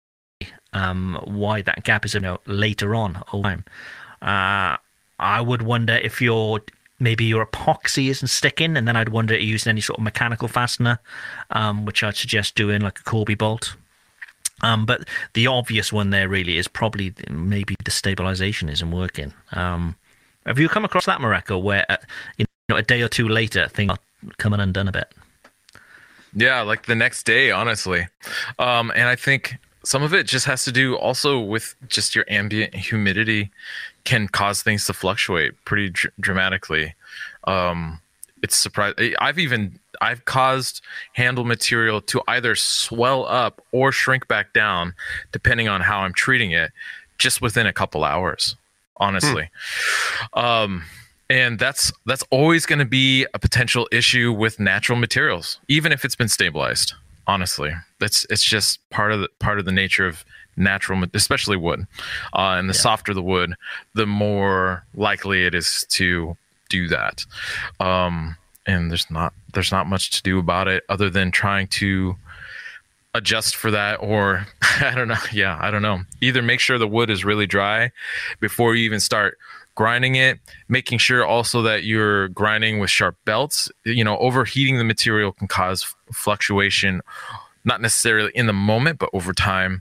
Speaker 3: Um, why that gap is, you know, later on over time. Uh, I would wonder if your maybe your epoxy isn't sticking, and then I'd wonder if you're using any sort of mechanical fastener, um, which I'd suggest doing, like a Corby bolt. Um, but the obvious one there really is probably maybe the stabilization isn't working. Um, have you come across that, Morocco, where uh, you know a day or two later things are coming undone a bit?
Speaker 6: Yeah, like the next day, honestly. Um, and I think some of it just has to do also with just your ambient humidity can cause things to fluctuate pretty dr- dramatically. Um, it's surprising. I've even I've caused handle material to either swell up or shrink back down, depending on how I'm treating it, just within a couple hours. Honestly, hmm. um, and that's that's always going to be a potential issue with natural materials, even if it's been stabilized. Honestly, that's it's just part of the part of the nature of natural, especially wood. Uh, and the yeah. softer the wood, the more likely it is to do that. Um, and there's not there's not much to do about it other than trying to adjust for that, or I don't know. Yeah, I don't know. Either make sure the wood is really dry before you even start grinding it, making sure also that you're grinding with sharp belts. You know, overheating the material can cause fluctuation, not necessarily in the moment, but over time.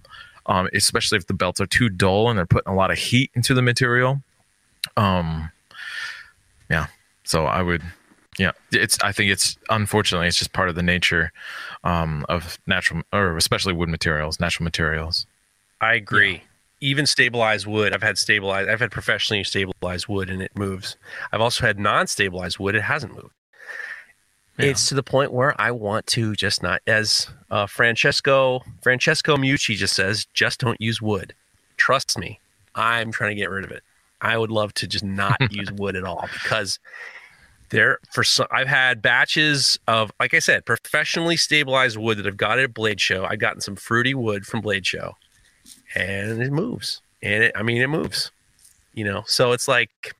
Speaker 6: um, especially if the belts are too dull and they're putting a lot of heat into the material. Um, yeah, so I would, yeah, it's, I think it's, unfortunately, it's just part of the nature um, of natural, or especially wood materials, natural materials.
Speaker 4: I agree. Yeah. Even stabilized wood, I've had stabilized, I've had professionally stabilized wood and it moves. I've also had non-stabilized wood, it hasn't moved. Yeah. It's to the point where I want to just not, as uh, Francesco Francesco Mucci just says, just don't use wood. Trust me, I'm trying to get rid of it. I would love to just not use wood at all, because there for some, I've had batches of, like I said, professionally stabilized wood that I've got at Blade Show. I've gotten some fruity wood from Blade Show, and it moves. And it, I mean, it moves. You know, so it's like,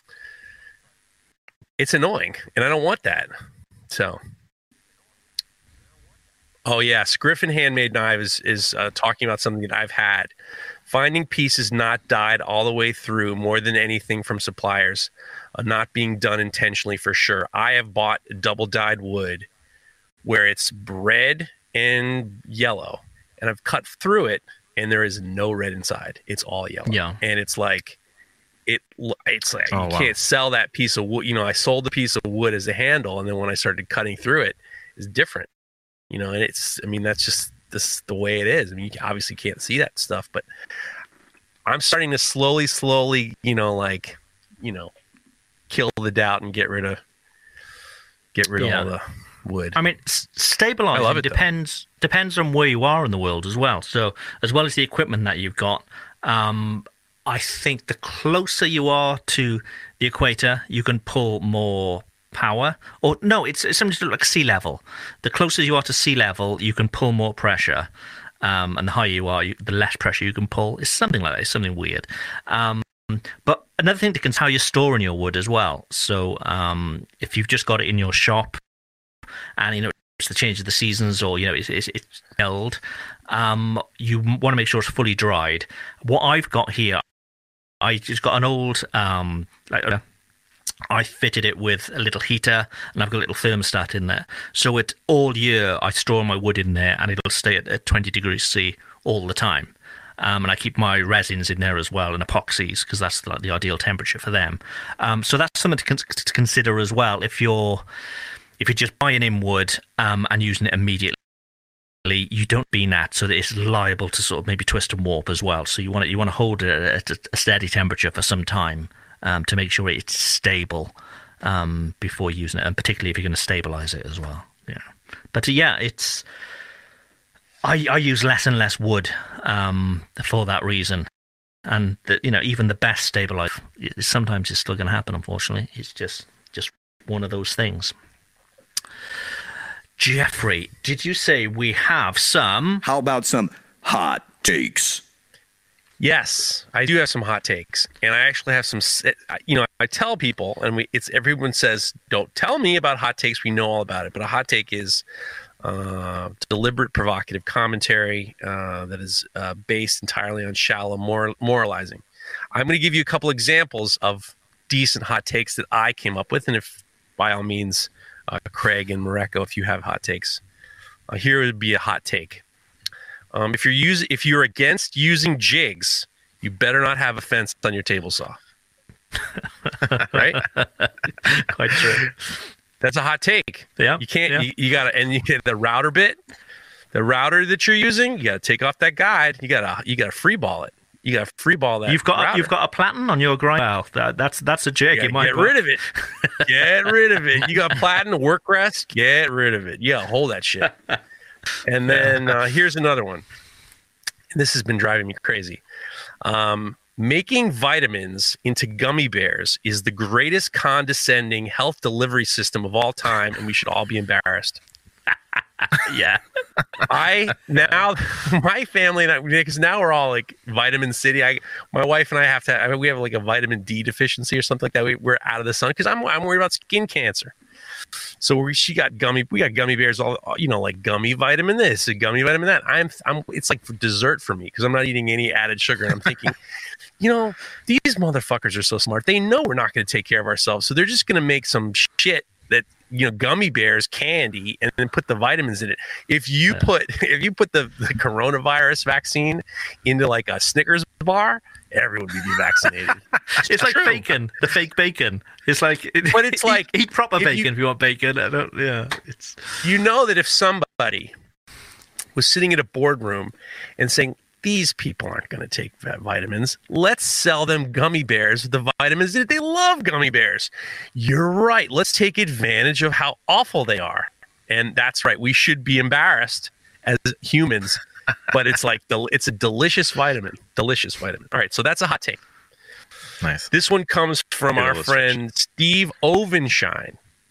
Speaker 4: it's annoying, and I don't want that. So, oh yes, Griffin Handmade Knives is, is uh, talking about something that I've had. Finding pieces not dyed all the way through more than anything from suppliers, uh, not being done intentionally for sure. I have bought double dyed wood where it's red and yellow, and I've cut through it, and there is no red inside. It's all yellow. Yeah, and it's like. It it's like oh, you wow. can't sell that piece of wood. You know, I sold the piece of wood as a handle, and then when I started cutting through it, it's different. You know, and it's, I mean, that's just this the way it is. I mean, you obviously can't see that stuff, but I'm starting to slowly, slowly, you know, like, you know, kill the doubt and get rid of get rid yeah. of all the wood.
Speaker 3: I mean, stabilizing I love it, depends though. depends on where you are in the world as well. So as well as the equipment that you've got. Um, I think the closer you are to the equator, you can pull more power. Or no, it's, it's something like sea level. The closer you are to sea level, you can pull more pressure. Um, and the higher you are, you, the less pressure you can pull. It's something like that. It's something weird. Um, but another thing to consider, how you're storing your wood as well. So um, if you've just got it in your shop and, you know, it's the change of the seasons, or, you know, it's, it's, it's held, um, you want to make sure it's fully dried. What I've got here, I just got an old, um, like, uh, I fitted it with a little heater, and I've got a little thermostat in there. So it all year I store my wood in there, and it'll stay at, at twenty degrees C all the time. Um, and I keep my resins in there as well, and epoxies, because that's like the ideal temperature for them. Um, so that's something to, con- to consider as well. If you're if you're just buying in wood um, and using it immediately, you don't bean that so that it's liable to sort of maybe twist and warp as well. So you want to, you want to hold it at a steady temperature for some time um, to make sure it's stable um, before using it, and particularly if you're going to stabilize it as well. Yeah, but uh, yeah, it's I, I use less and less wood um, for that reason, and the, you know, even the best stabilizer, sometimes it's still going to happen. Unfortunately, it's just just one of those things. Jeffrey, did you say we have some...
Speaker 5: How about some hot takes?
Speaker 4: Yes, I do have some hot takes. And I actually have some... You know, I tell people, and we it's everyone says, don't tell me about hot takes. We know all about it. But a hot take is uh, deliberate, provocative commentary uh, that is uh, based entirely on shallow moral, moralizing. I'm going to give you a couple examples of decent hot takes that I came up with. And if, by all means... Uh, Craig and Mareko, if you have hot takes, uh, here would be a hot take. Um, if you're use, if you're against using jigs, you better not have a fence on your table saw. Right?
Speaker 3: Quite true.
Speaker 4: That's a hot take.
Speaker 3: Yeah.
Speaker 4: You can't.
Speaker 3: Yeah.
Speaker 4: You, you gotta, and you get the router bit, the router that you're using. You gotta take off that guide. You gotta, you gotta free ball it. You got to free ball that.
Speaker 3: You've got
Speaker 4: router.
Speaker 3: You've got a platen on your grind. Wow, that, that's that's a jig.
Speaker 4: You get rid of it. Get rid of it. You got platen, work rest. Get rid of it. Yeah, hold that shit. And then uh, here's another one. This has been driving me crazy. Um, making vitamins into gummy bears is the greatest condescending health delivery system of all time, and we should all be embarrassed.
Speaker 3: Yeah.
Speaker 4: I now my family and I, because now we're all like vitamin city. I my wife and I have to I mean, we have like a vitamin D deficiency or something like that. We, we're out of the sun because I'm I'm worried about skin cancer. So we she got gummy we got gummy bears all, you know, like gummy vitamin this, a gummy vitamin that. I'm I'm it's like for dessert for me because I'm not eating any added sugar, and I'm thinking, you know, these motherfuckers are so smart. They know we're not going to take care of ourselves, so they're just going to make some shit that you know, gummy bears, candy, and then put the vitamins in it. If you
Speaker 3: Yeah.
Speaker 4: put if you put the, the coronavirus vaccine into like a Snickers bar, everyone would be vaccinated.
Speaker 3: It's like
Speaker 4: true.
Speaker 3: bacon, the fake bacon. It's like,
Speaker 4: But it's
Speaker 3: eat-
Speaker 4: like,
Speaker 3: eat proper
Speaker 4: if
Speaker 3: bacon
Speaker 4: you-
Speaker 3: if you want bacon. I don't, yeah, it's
Speaker 4: You know that if somebody was sitting in a boardroom and saying, these people aren't going to take vi- vitamins, let's sell them gummy bears with the vitamins that they love gummy bears. You're right. Let's take advantage of how awful they are. And that's right. We should be embarrassed as humans, but it's like, the, it's a delicious vitamin, delicious vitamin. All right. So that's a hot take.
Speaker 6: Nice.
Speaker 4: This one comes from
Speaker 6: Good
Speaker 4: our
Speaker 6: illustration.
Speaker 4: friend Steve Ovenshine.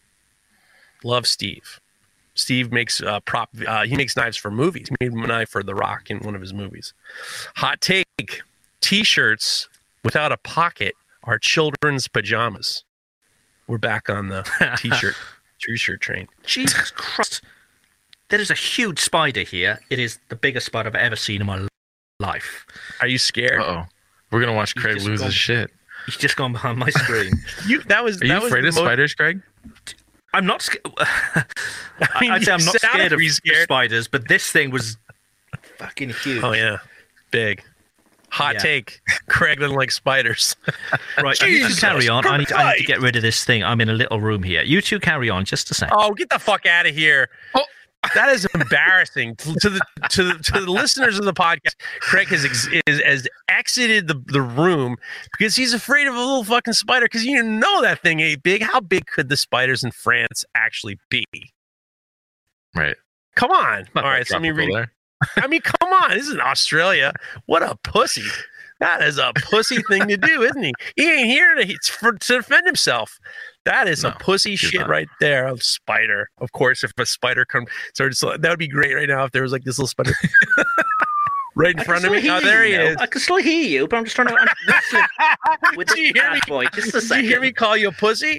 Speaker 4: Love Steve. Steve makes uh, prop. Uh, he makes knives for movies. He made a knife for The Rock in one of his movies. Hot take: T-shirts without a pocket are children's pajamas. We're back on the T-shirt T-shirt train.
Speaker 3: Jesus Christ. There is a huge spider here. It is the biggest spider I've ever seen in my life.
Speaker 4: Are you scared?
Speaker 6: Uh oh. We're gonna watch
Speaker 3: You
Speaker 6: Craig
Speaker 3: just
Speaker 6: lose
Speaker 3: gone-
Speaker 6: his shit.
Speaker 3: He's just gone behind my screen.
Speaker 4: You that was.
Speaker 6: Are
Speaker 4: that
Speaker 6: you
Speaker 4: was
Speaker 6: afraid
Speaker 4: the
Speaker 6: of
Speaker 4: most-
Speaker 6: spiders, Craig?
Speaker 3: I'm not scared.
Speaker 4: mean,
Speaker 3: I'd say I'm
Speaker 4: you
Speaker 3: not
Speaker 4: sounded
Speaker 3: scared of
Speaker 4: pretty scared.
Speaker 3: spiders, but this thing was fucking huge.
Speaker 4: Oh yeah, big. Hot
Speaker 3: Yeah.
Speaker 4: take: Craig doesn't like spiders.
Speaker 3: Right, you two
Speaker 4: Jesus
Speaker 3: carry on. I need, I need to
Speaker 4: Christ.
Speaker 3: get rid of this thing. I'm in a little room here. You two carry on just a second.
Speaker 4: Oh, get the fuck out of here.
Speaker 6: Oh.
Speaker 4: That is embarrassing to the to the to the listeners of the podcast. Craig has ex, is, has exited the, the room because he's afraid of a little fucking spider. Because you know that thing ain't big. How big could the spiders in France actually be?
Speaker 6: Right.
Speaker 4: Come on.
Speaker 6: Not
Speaker 4: All
Speaker 6: that
Speaker 4: right, so let me
Speaker 6: tropical
Speaker 4: read.
Speaker 6: there.
Speaker 4: I mean, come on. This is in Australia. What a pussy. That is a pussy thing to do, isn't he? He ain't here to, it's for, to defend himself. That is
Speaker 6: No,
Speaker 4: a pussy
Speaker 6: he's
Speaker 4: shit
Speaker 6: not.
Speaker 4: right there. A spider. Of course, if a spider comes, so it's, that would be great right now if there was like this little spider right in
Speaker 3: I
Speaker 4: front
Speaker 3: can
Speaker 4: of me.
Speaker 3: still
Speaker 4: Oh,
Speaker 3: hear
Speaker 4: there
Speaker 3: you,
Speaker 4: he
Speaker 3: though.
Speaker 4: is.
Speaker 3: I can still hear you, but I'm just trying to I'm wrestling with
Speaker 4: Did you
Speaker 3: this
Speaker 4: hear me?
Speaker 3: bad boy. Just a
Speaker 4: Did
Speaker 3: second.
Speaker 4: you hear me call you a pussy?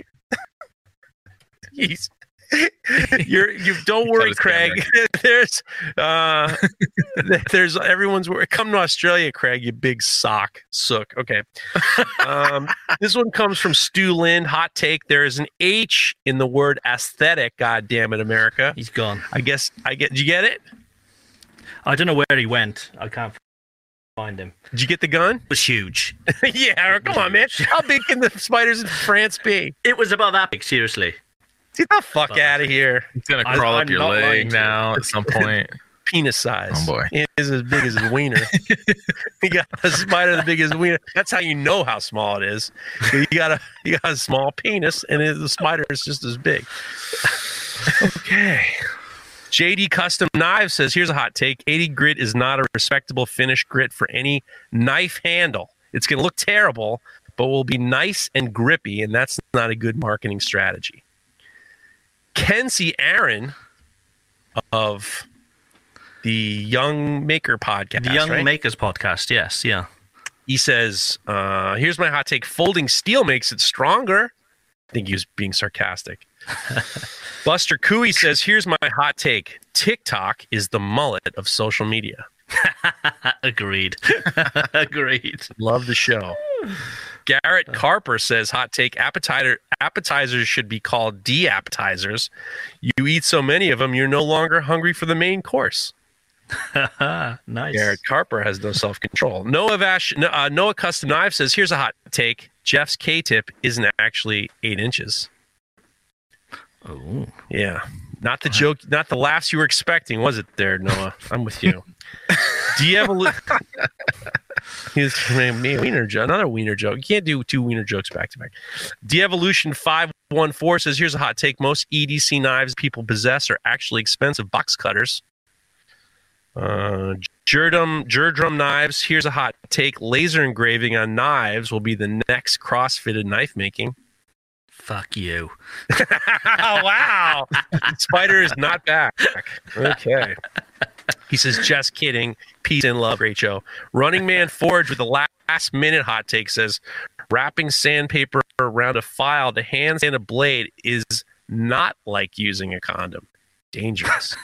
Speaker 4: He's, you're you. Don't worry,
Speaker 6: his
Speaker 4: Craig. there's uh, there's everyone's wor- come to Australia, Craig. You big sock sook. Okay. Um, this one comes from Stu Lind. Hot take: there is an H in the word aesthetic. God damn it, America.
Speaker 3: He's gone.
Speaker 4: I guess I get. Did you get it?
Speaker 3: I don't know where he went. I can't find him.
Speaker 4: Did you get the gun?
Speaker 3: It was huge.
Speaker 4: Yeah. Come on, man. How big can the spiders in France be?
Speaker 3: It was about that big, seriously.
Speaker 4: Get the fuck out of here.
Speaker 6: It's gonna
Speaker 3: I-
Speaker 6: crawl
Speaker 3: I'm
Speaker 6: up your
Speaker 3: not lying
Speaker 6: leg
Speaker 3: to you.
Speaker 6: now at some point.
Speaker 4: Penis size.
Speaker 6: Oh, boy.
Speaker 4: It is as big as his wiener. You got a spider the big as a wiener. That's how you know how small it is. You got a you got a small penis, and it, the spider is just as big. Okay. J D Custom Knives says, here's a hot take. eighty grit is not a respectable finish grit for any knife handle. It's going to look terrible, but will be nice and grippy, and that's not a good marketing strategy. Kenzie Aaron of the Young Maker podcast,
Speaker 3: The Young
Speaker 4: right?
Speaker 3: Makers podcast, yes, yeah.
Speaker 4: He says, uh, here's my hot take. Folding steel makes it stronger. I think he was being sarcastic. Buster Cooey says, here's my hot take. TikTok is the mullet of social media.
Speaker 3: Agreed. Agreed.
Speaker 4: Love the show. Garrett Carper says, hot take, appetizer, appetizers should be called de-appetizers. You eat so many of them, you're no longer hungry for the main course.
Speaker 3: Nice.
Speaker 4: Garrett Carper has no self-control. Noah Vash, no- uh, Noah Custom Knife says, here's a hot take. Jeff's K-tip isn't actually eight inches.
Speaker 3: Oh.
Speaker 4: Yeah. Not the joke, not the laughs you were expecting, was it there, Noah? I'm with you. De-evolu- He's me a wiener joke, another wiener joke. You can't do two wiener jokes back to back. De-evolution five one four says, here's a hot take. Most E D C knives people possess are actually expensive box cutters. Uh, Jerdum, Jerdrum knives. Here's a hot take. Laser engraving on knives will be the next CrossFitted knife making.
Speaker 3: Fuck you.
Speaker 4: Oh, wow. Spider is not back. Okay. He says, just kidding. Peace and love. Great show. Running Man Forge with the last minute hot take says, wrapping sandpaper around a file to hand sand a blade is not like using a condom. Dangerous.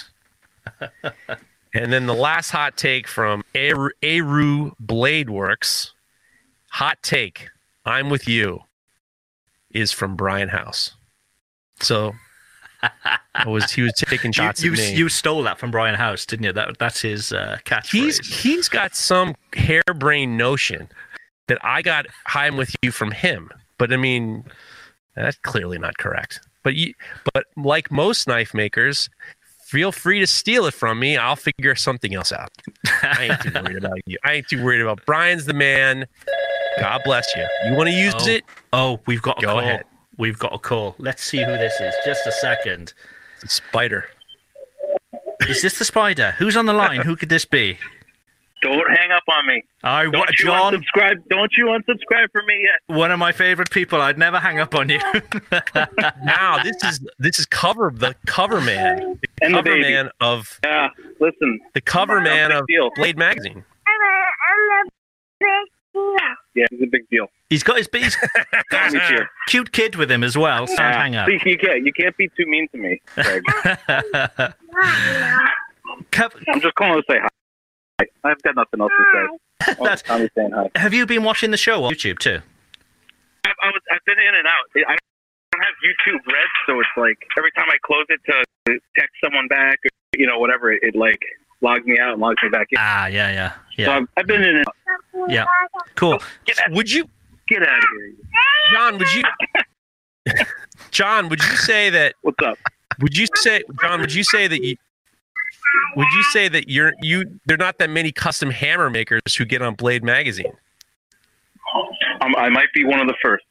Speaker 4: And then the last hot take from Aru, Aru Blade Works. Hot take. I'm with you. Is from Brian House. So I was he was taking shots
Speaker 3: you,
Speaker 4: at
Speaker 3: you,
Speaker 4: me.
Speaker 3: you stole that from Brian House, didn't you? That that's his uh, catchphrase.
Speaker 4: He's he's got some harebrained notion that I got high I'm with you from him, but I mean that's clearly not correct. But you, but like most knife makers, feel free to steal it from me. I'll figure something else out. I ain't too worried about you. I ain't too worried about Brian's the man. God bless you. You want to use
Speaker 3: oh,
Speaker 4: it?
Speaker 3: Oh, we've got a
Speaker 4: Go
Speaker 3: call.
Speaker 4: ahead.
Speaker 3: We've got a call. Let's see who this is. Just a second.
Speaker 4: It's a spider.
Speaker 3: Is this the spider? Who's on the line? Who could this be?
Speaker 8: Don't hang up on me.
Speaker 3: I,
Speaker 8: Don't you
Speaker 3: John,
Speaker 8: unsubscribe? Don't you unsubscribe from me yet?
Speaker 3: one of my favorite people. I'd never hang up on you.
Speaker 4: Now this is this is cover the cover man, the
Speaker 8: And the
Speaker 4: cover
Speaker 8: baby.
Speaker 4: man of
Speaker 8: Yeah, listen.
Speaker 4: the cover man
Speaker 8: big
Speaker 4: of
Speaker 8: deal.
Speaker 4: Blade magazine.
Speaker 8: Yeah, it's a big deal.
Speaker 3: He's got his he's got
Speaker 8: Me
Speaker 3: a
Speaker 8: too.
Speaker 3: cute kid with him as well. So
Speaker 8: Yeah.
Speaker 3: hang up.
Speaker 8: See, you can't. You can't be too mean to me, Greg.
Speaker 3: Kev,
Speaker 8: I'm just calling to say hi. I've got nothing else to say. Oh,
Speaker 3: That's-
Speaker 8: I'm just saying hi.
Speaker 3: have you been watching the show on YouTube too?
Speaker 8: I, I was, I've been in and out. I don't have YouTube Red, so it's like every time I close it to text someone back, or, you know, whatever, it, it like logs me out and logs me back in.
Speaker 3: Ah, yeah, yeah,
Speaker 8: So
Speaker 3: yeah,
Speaker 8: I've, I've been in and out.
Speaker 3: yeah. Cool.
Speaker 8: Get out,
Speaker 4: Would you,
Speaker 8: get out of here.
Speaker 4: John? Would you, John? Would you say that?
Speaker 8: What's up?
Speaker 4: Would you say, John? Would you say that you? Would you say that you're you? There are not that many custom hammer makers who get on Blade magazine.
Speaker 8: Um, I might be one of the first.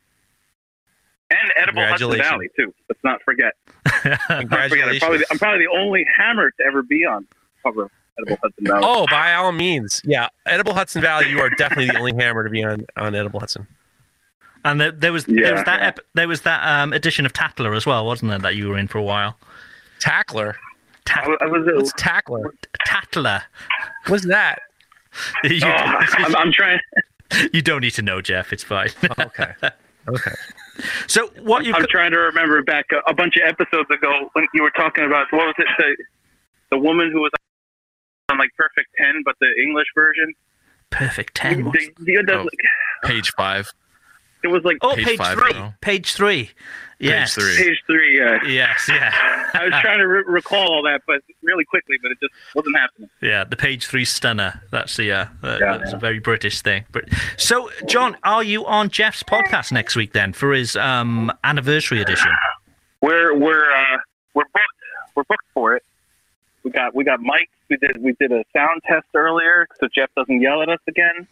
Speaker 8: And Edible Hudson
Speaker 4: Congratulations.
Speaker 8: Valley, too. Let's not forget. Not forget. I'm
Speaker 4: Congratulations.
Speaker 8: probably, I'm probably the only hammer to ever be on cover of Edible Hudson Valley.
Speaker 4: Oh, by all means, yeah. Edible Hudson Valley, you are definitely the only hammer to be on, on Edible Hudson.
Speaker 3: And there, there was
Speaker 8: Yeah,
Speaker 3: there was that
Speaker 8: yeah.
Speaker 3: ep- there was that um, edition of Tattler as well, wasn't there? That you were in for a while.
Speaker 4: Tackler.
Speaker 8: I, was- I was.
Speaker 4: What's Tackler?
Speaker 3: Tattler.
Speaker 4: What's that?
Speaker 3: you,
Speaker 8: Oh, I'm, I'm trying.
Speaker 3: you don't need to know, Jeff. It's fine.
Speaker 4: Okay. Okay.
Speaker 3: So what you
Speaker 8: I'm trying to remember back a, a bunch of episodes ago when you were talking about what was it? The, the woman who was on like Perfect ten, but the English version.
Speaker 3: perfect ten. what's-
Speaker 8: The, the, the,
Speaker 6: Oh. Page five.
Speaker 8: It was like
Speaker 3: Oh,
Speaker 6: Page
Speaker 3: page,
Speaker 6: five,
Speaker 3: three.
Speaker 6: no?
Speaker 3: Page three. Yes.
Speaker 6: three.
Speaker 8: page three. Yeah.
Speaker 3: Yes. Yeah.
Speaker 8: I was trying to re- recall all that, but really quickly, but it just wasn't happening.
Speaker 3: Yeah, the page three stunner. That's the uh, uh,
Speaker 8: Yeah,
Speaker 3: that's
Speaker 8: yeah.
Speaker 3: a very British thing. But so, John, are you on Jeff's podcast next week then for his um, anniversary edition?
Speaker 8: We're we're uh, we're booked. We're booked for it. We got we got mics. We did we did a sound test earlier, so Jeff doesn't yell at us again.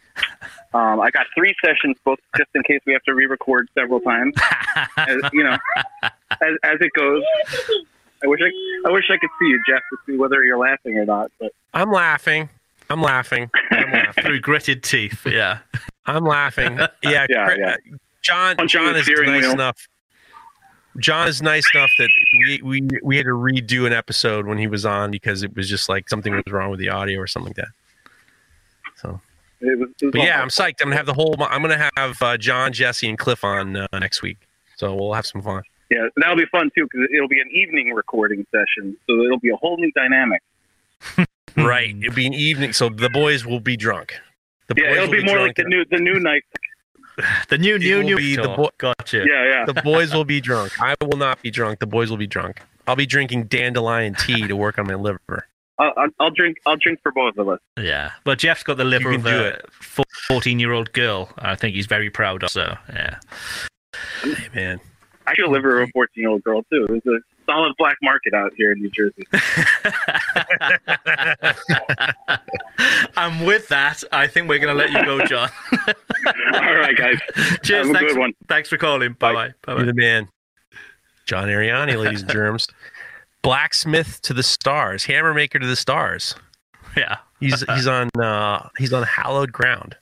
Speaker 8: Um, I got three sessions booked just in case we have to re-record several times. As, you know, as, as it goes. I wish I I wish I could see you, Jeff, to see whether you're laughing or not. But
Speaker 4: I'm laughing. I'm laughing. I'm laughing.
Speaker 3: Through gritted teeth. Yeah.
Speaker 4: I'm laughing. Yeah.
Speaker 8: Yeah,
Speaker 4: Cra-
Speaker 8: yeah.
Speaker 4: John.
Speaker 8: Punching
Speaker 4: John
Speaker 8: the
Speaker 4: is
Speaker 8: steering
Speaker 4: nice
Speaker 8: wheel.
Speaker 4: enough. John is nice enough that we, we we had to redo an episode when he was on because it was just like something was wrong with the audio or something like that. So,
Speaker 8: it was. It was
Speaker 4: but yeah, I'm
Speaker 8: almost-
Speaker 4: psyched. I'm gonna have the whole. I'm gonna have uh, John, Jesse, and Cliff on uh, next week. So we'll have some fun.
Speaker 8: Yeah, that'll be fun too because it'll be an evening recording session, so it'll be a whole new dynamic.
Speaker 4: Right. It'll be an evening, so the boys will be drunk. The
Speaker 8: Yeah,
Speaker 4: boys
Speaker 8: it'll
Speaker 4: will
Speaker 8: be more like
Speaker 4: drunk.
Speaker 8: the new the new night.
Speaker 3: The new, new,
Speaker 4: will
Speaker 3: new.
Speaker 4: be the
Speaker 3: talk.
Speaker 4: bo-
Speaker 3: Gotcha.
Speaker 8: Yeah, yeah.
Speaker 4: The boys will be drunk. I will not be drunk. The boys will be drunk. I'll be drinking dandelion tea to work on my liver.
Speaker 8: I'll, I'll, I'll drink. I'll drink for both of us.
Speaker 3: Yeah. But Jeff's got the liver
Speaker 4: can
Speaker 3: of
Speaker 4: do
Speaker 3: a fourteen-year-old girl. I think he's very proud of. So, yeah.
Speaker 4: Hey, man.
Speaker 8: I should live with a fourteen-year-old girl too. There's a solid black market out here in New Jersey.
Speaker 3: And with that, I think we're going to let you go, John.
Speaker 8: All right, guys.
Speaker 3: Cheers.
Speaker 8: Have a
Speaker 3: thanks,
Speaker 8: good one.
Speaker 3: Thanks for calling. Bye-bye.
Speaker 4: You're
Speaker 3: Bye-bye.
Speaker 4: the man. John Ariani, ladies and germs. Blacksmith to the stars. Hammer maker to the stars.
Speaker 3: Yeah.
Speaker 4: He's he's on uh, he's on hallowed ground.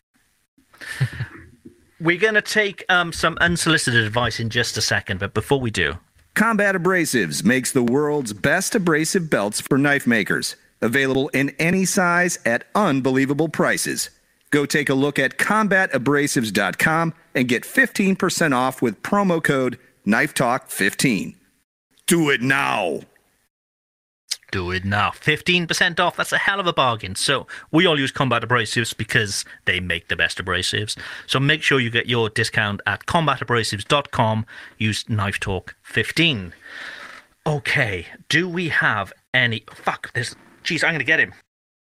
Speaker 3: We're going to take um, some unsolicited advice in just a second, but before we do,
Speaker 5: Combat Abrasives makes the world's best abrasive belts for knife makers. Available in any size at unbelievable prices. Go take a look at combat abrasives dot com and get fifteen percent off with promo code knife talk fifteen. Do it now.
Speaker 3: do it now. fifteen percent off. That's a hell of a bargain. So we all use Combat Abrasives because they make the best abrasives. So make sure you get your discount at combat abrasives dot com. Use knife talk fifteen. Okay, do we have any... Fuck, there's... Jeez, I'm going to get him.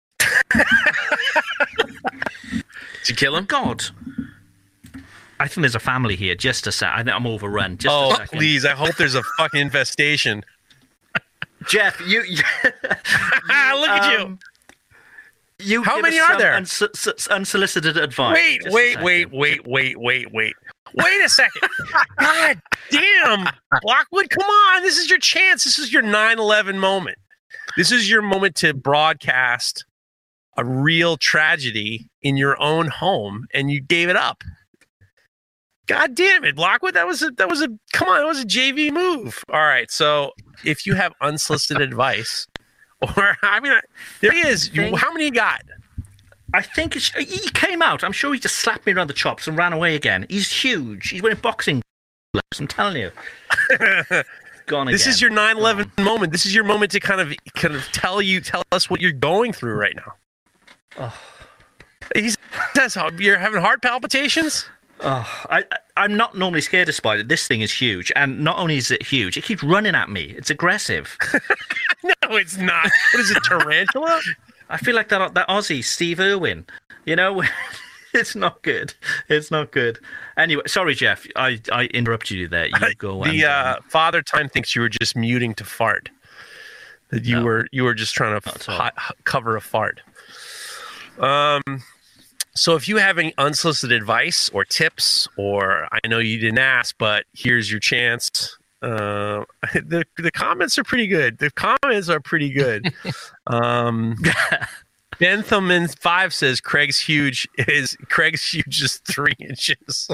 Speaker 6: Did you kill him?
Speaker 3: God. I think there's a family here. Just a sec. I think I'm overrun. Just
Speaker 4: oh,
Speaker 3: a second.
Speaker 4: Please, I hope there's a fucking infestation.
Speaker 3: Jeff, you... you
Speaker 4: Look at
Speaker 3: um, you. You
Speaker 4: How
Speaker 3: give
Speaker 4: many
Speaker 3: us
Speaker 4: are
Speaker 3: some
Speaker 4: there?
Speaker 3: Uns- unsolicited advice.
Speaker 4: Wait,
Speaker 3: Just a
Speaker 4: wait,
Speaker 3: second.
Speaker 4: wait, wait, wait, wait, wait. Wait a second. God damn. Lockwood, come on. This is your chance. This is your nine eleven moment. This is your moment to broadcast a real tragedy in your own home, and you gave it up. God damn it, Lockwood. That was a, that was a, come on, that was a J V move. All right. So if you have unsolicited advice, or, I mean, there he is. You, how many you got?
Speaker 3: I think it's, he came out. I'm sure he just slapped me around the chops and ran away again. He's huge. He's wearing boxing gloves. I'm telling you. Gone
Speaker 4: This
Speaker 3: again.
Speaker 4: is your nine eleven moment. This is your moment to kind of kind of tell you, tell us what you're going through right now.
Speaker 3: Oh.
Speaker 4: He says you're having heart palpitations.
Speaker 3: Oh, I, I, I'm not normally scared of spiders. This thing is huge, and not only is it huge, it keeps running at me. It's aggressive.
Speaker 4: No, it's not. What is it, tarantula?
Speaker 3: I feel like that that Aussie Steve Irwin. You know, it's not good. It's not good. Anyway, sorry, Jeff. I, I interrupted you there. You go.
Speaker 4: The
Speaker 3: and,
Speaker 4: uh,
Speaker 3: um,
Speaker 4: Father Time thinks you were just muting to fart. That you
Speaker 3: No.
Speaker 4: were you were just trying to f- hi- cover a fart. Um. So if you have any unsolicited advice or tips, or I know you didn't ask, but here's your chance. Uh, the the comments are pretty good. The comments are pretty good. um, Bentham five says Craig's huge is Craig's huge is three inches.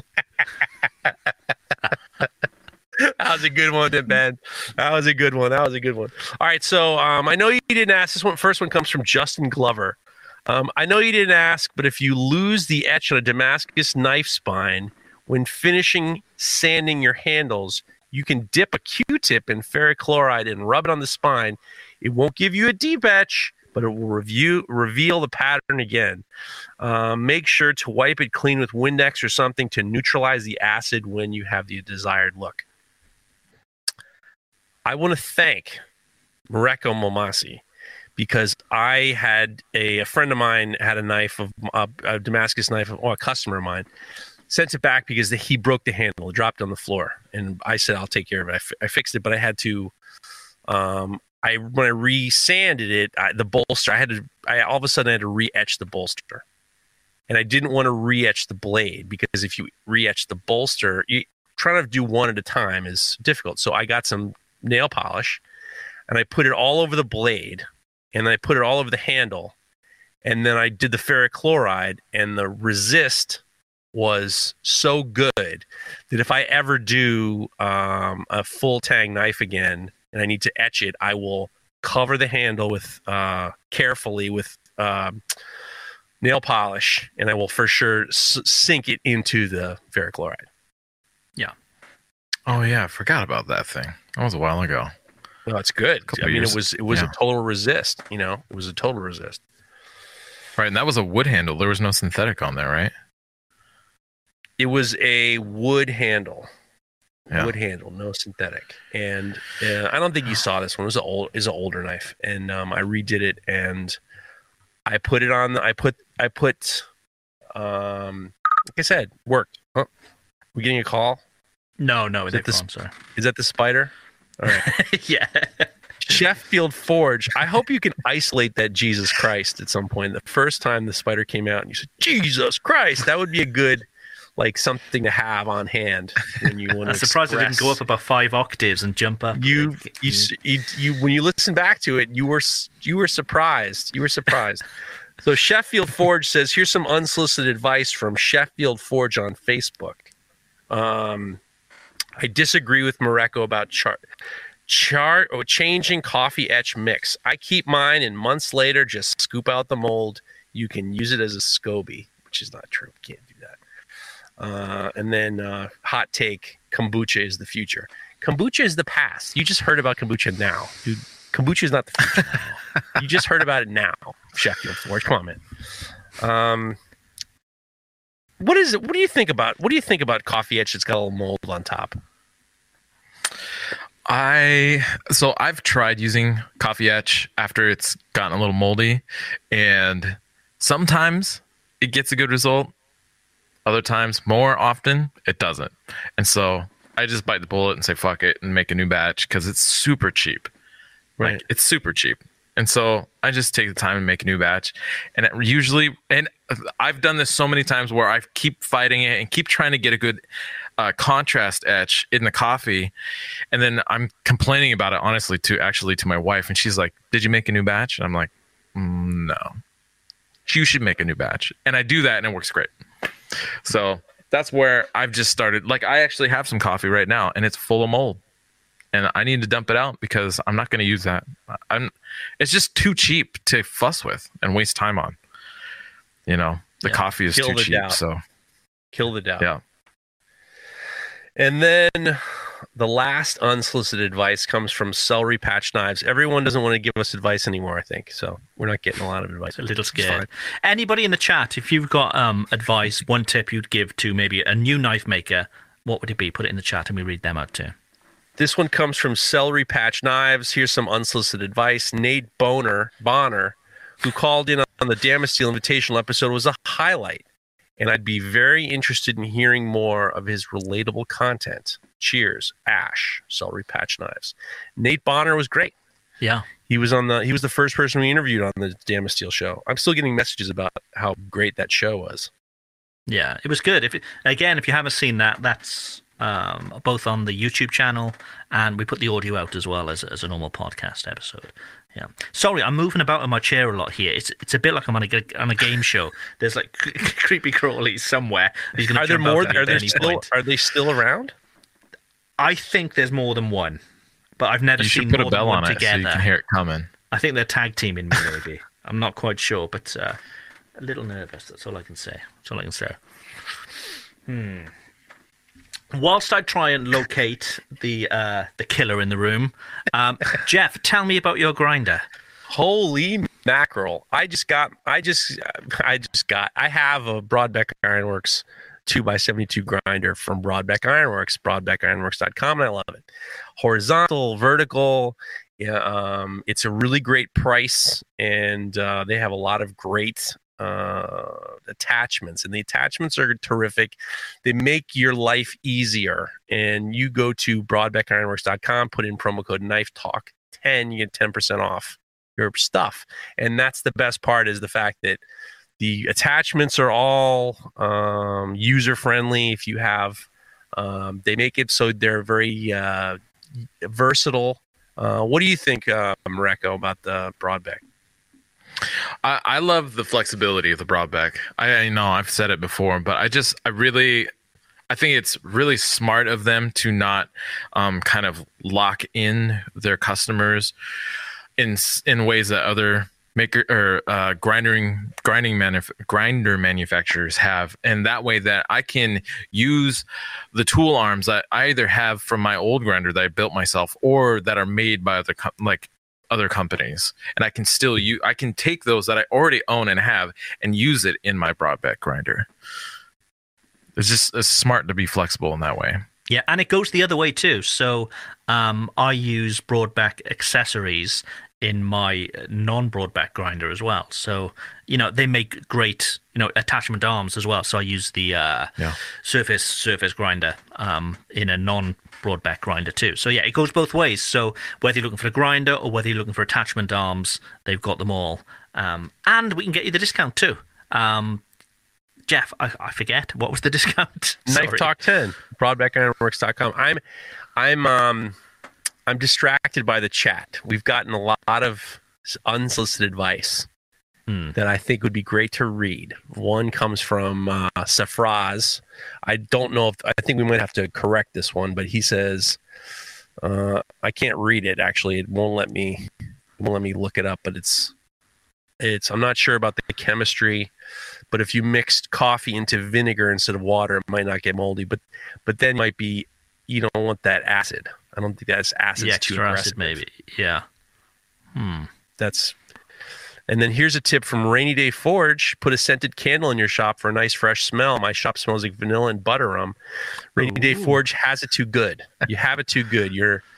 Speaker 4: That was a good one, Ben. That was a good one. That was a good one. All right, so um, I know you didn't ask. This one, first one comes from Justin Glover. Um, I know you didn't ask, but if you lose the etch on a Damascus knife spine when finishing sanding your handles, you can dip a Q-tip in ferric chloride and rub it on the spine. It won't give you a deep etch, but it will review, reveal the pattern again. Um, make sure to wipe it clean with Windex or something to neutralize the acid when you have the desired look. I want to thank Mareko Momasi because I had a, a friend of mine had a knife of a, a Damascus knife, or a customer of mine, sent it back because the, he broke the handle. It dropped on the floor. And I said, I'll take care of it. I, f- I fixed it, but I had to, um, I when I re-sanded it, I, the bolster, I had to, I all of a sudden I had to re-etch the bolster. And I didn't want to re-etch the blade because if you re-etch the bolster, you, trying to do one at a time is difficult. So I got some nail polish and I put it all over the blade and I put it all over the handle. And then I did the ferric chloride, and the resist was so good that if I ever do um, a full tang knife again and I need to etch it, I will cover the handle with uh, carefully with uh, nail polish, and I will for sure s- sink it into the ferric chloride.
Speaker 3: Yeah.
Speaker 6: Oh yeah, I forgot about that thing. That was a while ago.
Speaker 4: Well, it's good.
Speaker 6: Couple
Speaker 4: I mean,
Speaker 6: years.
Speaker 4: it was it was
Speaker 6: Yeah.
Speaker 4: a total resist. You know, it was a total resist.
Speaker 6: Right, and that was a wood handle. There was no synthetic on there, right?
Speaker 4: It was a wood handle.
Speaker 6: Yeah.
Speaker 4: Wood handle, no synthetic. And uh, I don't think you saw this one. It was an old, is an older knife, and um, I redid it, and I put it on. The, I put, I put, um, like I said, worked. Huh? We getting a call?
Speaker 3: No, no,
Speaker 4: Is
Speaker 3: they've
Speaker 4: that the
Speaker 3: gone, sorry.
Speaker 4: Is that the spider? All right.
Speaker 3: Yeah.
Speaker 4: Sheffield Forge. I hope you can isolate that Jesus Christ at some point. The first time the spider came out, and you said Jesus Christ, that would be a good, like, something to have on hand when you want to.
Speaker 3: I'm surprised it didn't
Speaker 4: express-
Speaker 3: go up about five octaves and jump up.
Speaker 4: You,
Speaker 3: Like,
Speaker 4: you, you, you, when you listen back to it, you were, you were surprised. You were surprised. So Sheffield Forge says, here's some unsolicited advice from Sheffield Forge on Facebook. Um, I disagree with Mareko about chart, chart or changing coffee etch mix. I keep mine, and months later, just scoop out the mold. You can use it as a SCOBY, which is not true. You can't do that. Uh, and then uh, hot take, kombucha is the future. Kombucha is the past. You just heard about kombucha now. Dude, kombucha is not the future. You just heard about it now, Sheffield Forge. Come on, man. Um, what is it? What do you think about? What do you think about coffee etch that's got a little mold on top?
Speaker 6: I so I've tried using Coffee Etch after it's gotten a little moldy, and sometimes it gets a good result. Other times, more often, it doesn't. And so I just bite the bullet and say fuck it and make a new batch because it's super cheap. Right, like, it's super cheap. And so I just take the time and make a new batch. And it usually, and I've done this so many times where I keep fighting it and keep trying to get a good uh, contrast etch in the coffee. And then I'm complaining about it, honestly, to actually to my wife. And she's like, did you make a new batch? And I'm like, mm, no. You should make a new batch. And I do that and it works great. So that's where I've just started. Like, I actually have some coffee right now and it's full of mold. And I need to dump it out because I'm not going to use that. I'm. It's just too cheap to fuss with and waste time on. You know, the yeah. coffee is Kill too cheap. Doubt. So
Speaker 4: Kill the doubt.
Speaker 6: Yeah.
Speaker 4: And then the last unsolicited advice comes from Celery Patch Knives. Everyone doesn't want to give us advice anymore, I think. So we're not getting a lot of advice.
Speaker 3: A little scared. Anybody in the chat, if you've got um, advice, one tip you'd give to maybe a new knife maker, what would it be? Put it in the chat and we read them out too.
Speaker 4: This one comes from Celery Patch Knives. Here's some unsolicited advice. Nate Boner, Bonner, who called in on the Damasteel Invitational episode, was a highlight, and I'd be very interested in hearing more of his relatable content. Cheers, Ash, Celery Patch Knives. Nate Bonner was great.
Speaker 3: Yeah.
Speaker 4: He was on the he was the first person we interviewed on the Damasteel show. I'm still getting messages about how great that show was.
Speaker 3: Yeah, it was good. If it, again, if you haven't seen that, that's Um, both on the YouTube channel, and we put the audio out as well as as a normal podcast episode. Yeah. Sorry, I'm moving about in my chair a lot here. It's it's a bit like I'm on a on a game show. There's like creepy crawlies somewhere. He's gonna
Speaker 4: are there
Speaker 3: jump
Speaker 4: more?
Speaker 3: Out
Speaker 4: are
Speaker 3: at
Speaker 4: there
Speaker 3: any
Speaker 4: still?
Speaker 3: point.
Speaker 4: Are they still around?
Speaker 3: I think there's more than one, but I've never
Speaker 6: you
Speaker 3: seen
Speaker 6: should put
Speaker 3: more
Speaker 6: a bell
Speaker 3: than one
Speaker 6: on it
Speaker 3: together.
Speaker 6: so you can hear it coming.
Speaker 3: I think they're tag teaming me. Maybe I'm not quite sure, but uh, a little nervous. That's all I can say. That's all I can say. Hmm. Whilst I try and locate the uh, the killer in the room, um, Jeff, tell me about your grinder.
Speaker 4: Holy mackerel! I just got, I just, I just got, I have a Broadbeck Ironworks two by seventy-two grinder from Broadbeck Ironworks, broadbeck ironworks dot com, and I love it. Horizontal, vertical. Yeah, um, it's a really great price, and uh, they have a lot of great uh attachments, and the attachments are terrific. They make your life easier, and you go to broadbeck ironworks dot com, put in promo code knife talk ten, you get ten percent off your stuff. And that's the best part, is the fact that the attachments are all um user friendly. If you have um they make it so they're very uh versatile. Uh what do you think, uh Mareko, about the Broadbeck?
Speaker 6: I, I love the flexibility of the Broadbeck. I, I know I've said it before, but I just, I really, I think it's really smart of them to not um, kind of lock in their customers in in ways that other maker or uh, grinding grinding manuf- grinder manufacturers have, and that way that I can use the tool arms that I either have from my old grinder that I built myself or that are made by other com- like. other companies, and I can still use, I can take those that I already own and have and use it in my Broadbeck grinder. It's just it's smart to be flexible in that way.
Speaker 3: Yeah, and it goes the other way too. So um, I use Broadbeck accessories in my non-Broadbeck grinder as well. So, you know, they make great, you know, attachment arms as well. So I use the uh, yeah. surface surface grinder um, in a non-Broadbeck grinder too. So yeah, it goes both ways. So whether you're looking for a grinder or whether you're looking for attachment arms, they've got them all. Um, and we can get you the discount too. Um, Jeff, I, I forget, what was the discount?
Speaker 4: Knife Talk ten, broadbeck ironworks dot com. I'm, I'm, um, I'm distracted by the chat. We've gotten a lot of unsolicited advice hmm. that I think would be great to read. One comes from uh, Safraz. I don't know if I think we might have to correct this one, but he says uh, I can't read it. Actually, it won't let me. It won't let me look it up. But it's, it's. I'm not sure about the chemistry. But if you mixed coffee into vinegar instead of water, it might not get moldy. But, but then it might be. You don't want that acid. I don't think that's acid.
Speaker 3: Yeah,
Speaker 4: too
Speaker 3: extra
Speaker 4: aggressive.
Speaker 3: acid maybe. Yeah. Hmm.
Speaker 4: That's. And then here's a tip from Rainy Day Forge. Put a scented candle in your shop for a nice fresh smell. My shop smells like vanilla and butter rum. Rainy Ooh. Day Forge has it too good. You have it too good. You're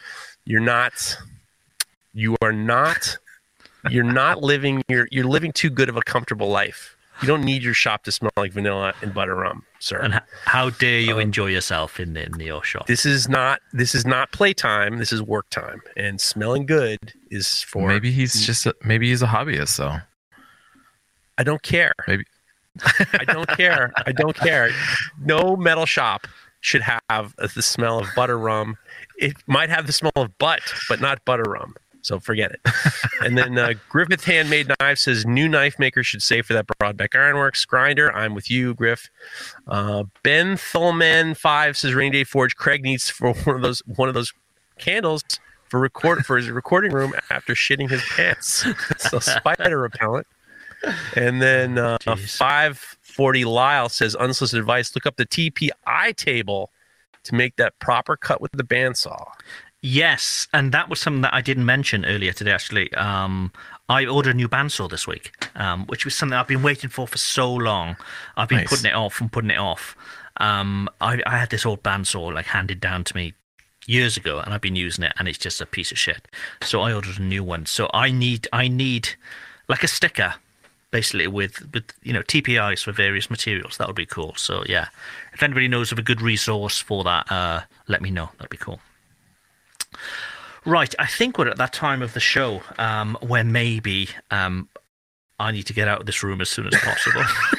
Speaker 4: you're not, you are not, you're not living, you're, you're living too good of a comfortable life. You don't need your shop to smell like vanilla and butter rum, sir.
Speaker 3: And how dare you
Speaker 4: um,
Speaker 3: enjoy yourself in, in your shop?
Speaker 4: This is not, this is not playtime. This is work time. And smelling good is for...
Speaker 6: Maybe he's just, a, maybe he's a hobbyist, though.
Speaker 4: I don't care.
Speaker 6: Maybe.
Speaker 4: I don't care. I don't care. No metal shop should have the smell of butter rum. It might have the smell of butt, but not butter rum. So forget it. And then uh, Griffith Handmade Knives says new knife maker should save for that Broadbeck Ironworks grinder. I'm with you, Griff. Uh, Ben Thulman five says Rainy Day Forge. Craig needs for one of those one of those candles for record for his recording room after shitting his pants. So spider repellent. And then uh, five forty Lyle says unsolicited advice. Look up the T P I table to make that proper cut with the bandsaw.
Speaker 3: Yes, and that was something that I didn't mention earlier today, actually. Um, I ordered a new bandsaw this week, um, which was something I've been waiting for for so long. I've been nice. putting it off and putting it off. Um, I, I had this old bandsaw like handed down to me years ago, and I've been using it, and it's just a piece of shit. So I ordered a new one. So I need, I need like a sticker, basically with, with you know T P Is for various materials. That would be cool. So yeah, if anybody knows of a good resource for that, uh, let me know. That'd be cool. Right, I think we're at that time of the show um, where maybe um, I need to get out of this room as soon as possible.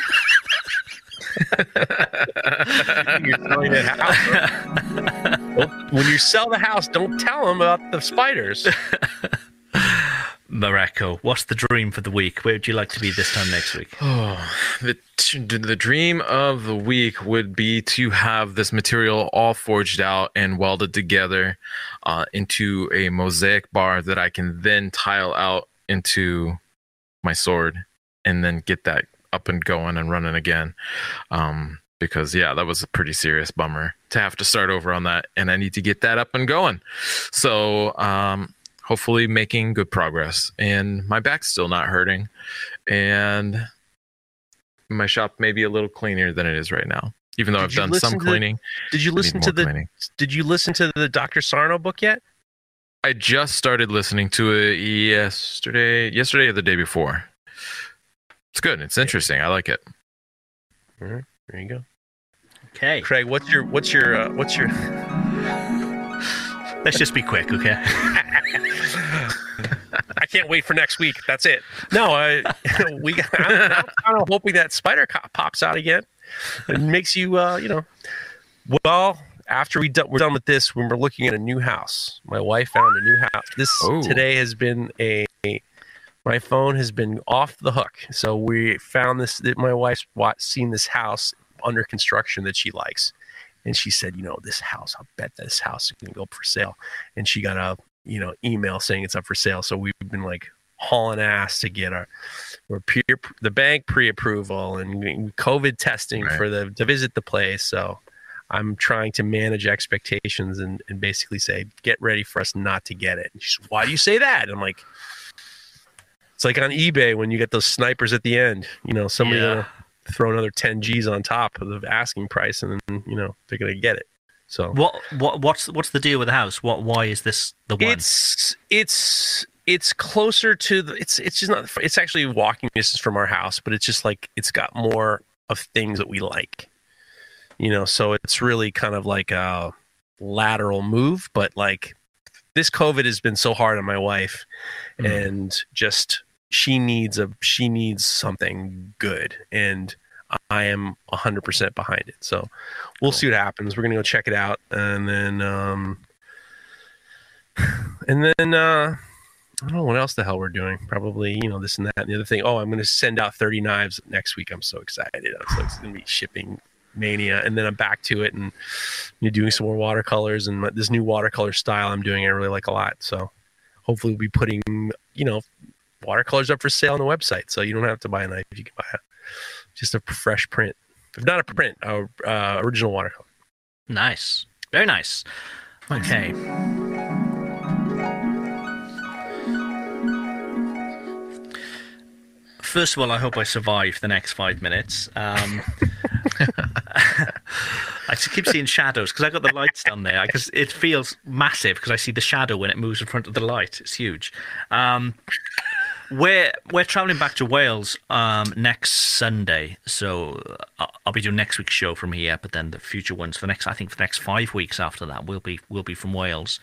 Speaker 4: You're selling the house. Well, when you sell the house, don't tell them about the spiders.
Speaker 3: Mareko, what's the dream for the week? Where would you like to be this time next week?
Speaker 6: Oh, the the dream of the week would be to have this material all forged out and welded together uh, into a mosaic bar that I can then tile out into my sword and then get that up and going and running again. Um, because, yeah, that was a pretty serious bummer to have to start over on that, and I need to get that up and going. So, um... hopefully making good progress, and my back's still not hurting, and my shop may be a little cleaner than it is right now, even though did I've done some cleaning.
Speaker 4: The, did you listen to the cleaning. Did you listen to the Doctor Sarno book yet?
Speaker 6: I just started listening to it yesterday, yesterday or the day before. It's good. It's interesting. I like it.
Speaker 4: Mm-hmm. There you go.
Speaker 3: Okay,
Speaker 4: Craig, what's your what's your uh, what's your
Speaker 3: Let's just be quick, okay?
Speaker 4: I can't wait for next week. That's it. No, I, we. I'm, I'm kind of hoping that spider cop pops out again. It makes you, uh, you know. Well, after we do, we're done with this, when we're looking at a new house, my wife found a new house. This Ooh. today has been a. My phone has been off the hook. So we found this. That my wife's seen this house under construction that she likes. And she said, you know, this house, I'll bet this house is going to go up for sale. And she got a, you know, email saying it's up for sale. So we've been like hauling ass to get our, we're peer, the bank pre-approval and COVID testing right. for the, to visit the place. So I'm trying to manage expectations and, and basically say, get ready for us not to get it. And she's, why do you say that? And I'm like, it's like on eBay when you get those snipers at the end, you know, somebody yeah. gonna throw another ten G's on top of the asking price, and then you know they're gonna get it. So
Speaker 3: what what what's what's the deal with the house? What why is this the one?
Speaker 4: It's it's it's closer to the. It's it's just not. It's actually walking distance from our house, but it's just like it's got more of things that we like. You know, so it's really kind of like a lateral move, but like this COVID has been so hard on my wife, mm. and just. She needs a she needs something good, and I am one hundred percent behind it. So we'll cool. see what happens. We're gonna go check it out, and then um, and then uh, I don't know what else the hell we're doing. Probably you know this and that and the other thing. Oh, I'm gonna send out thirty knives next week. I'm so excited. I'm so it's gonna be shipping mania, and then I'm back to it and you're doing some more watercolors and this new watercolor style I'm doing. I really like a lot. So hopefully we'll be putting you know. watercolors up for sale on the website, so you don't have to buy a knife. You can buy a, just a fresh print, if not a print, a uh, original watercolor.
Speaker 3: Nice, very nice. Okay. First of all, I hope I survive the next five minutes. Um, I I just keep seeing shadows because I got the lights down there. Because it feels massive because I see the shadow when it moves in front of the light. It's huge. Um, we're we're traveling back to Wales um, next Sunday, so I'll be doing next week's show from here. But then the future ones for next, I think, for the next five weeks after that, will be will be from Wales.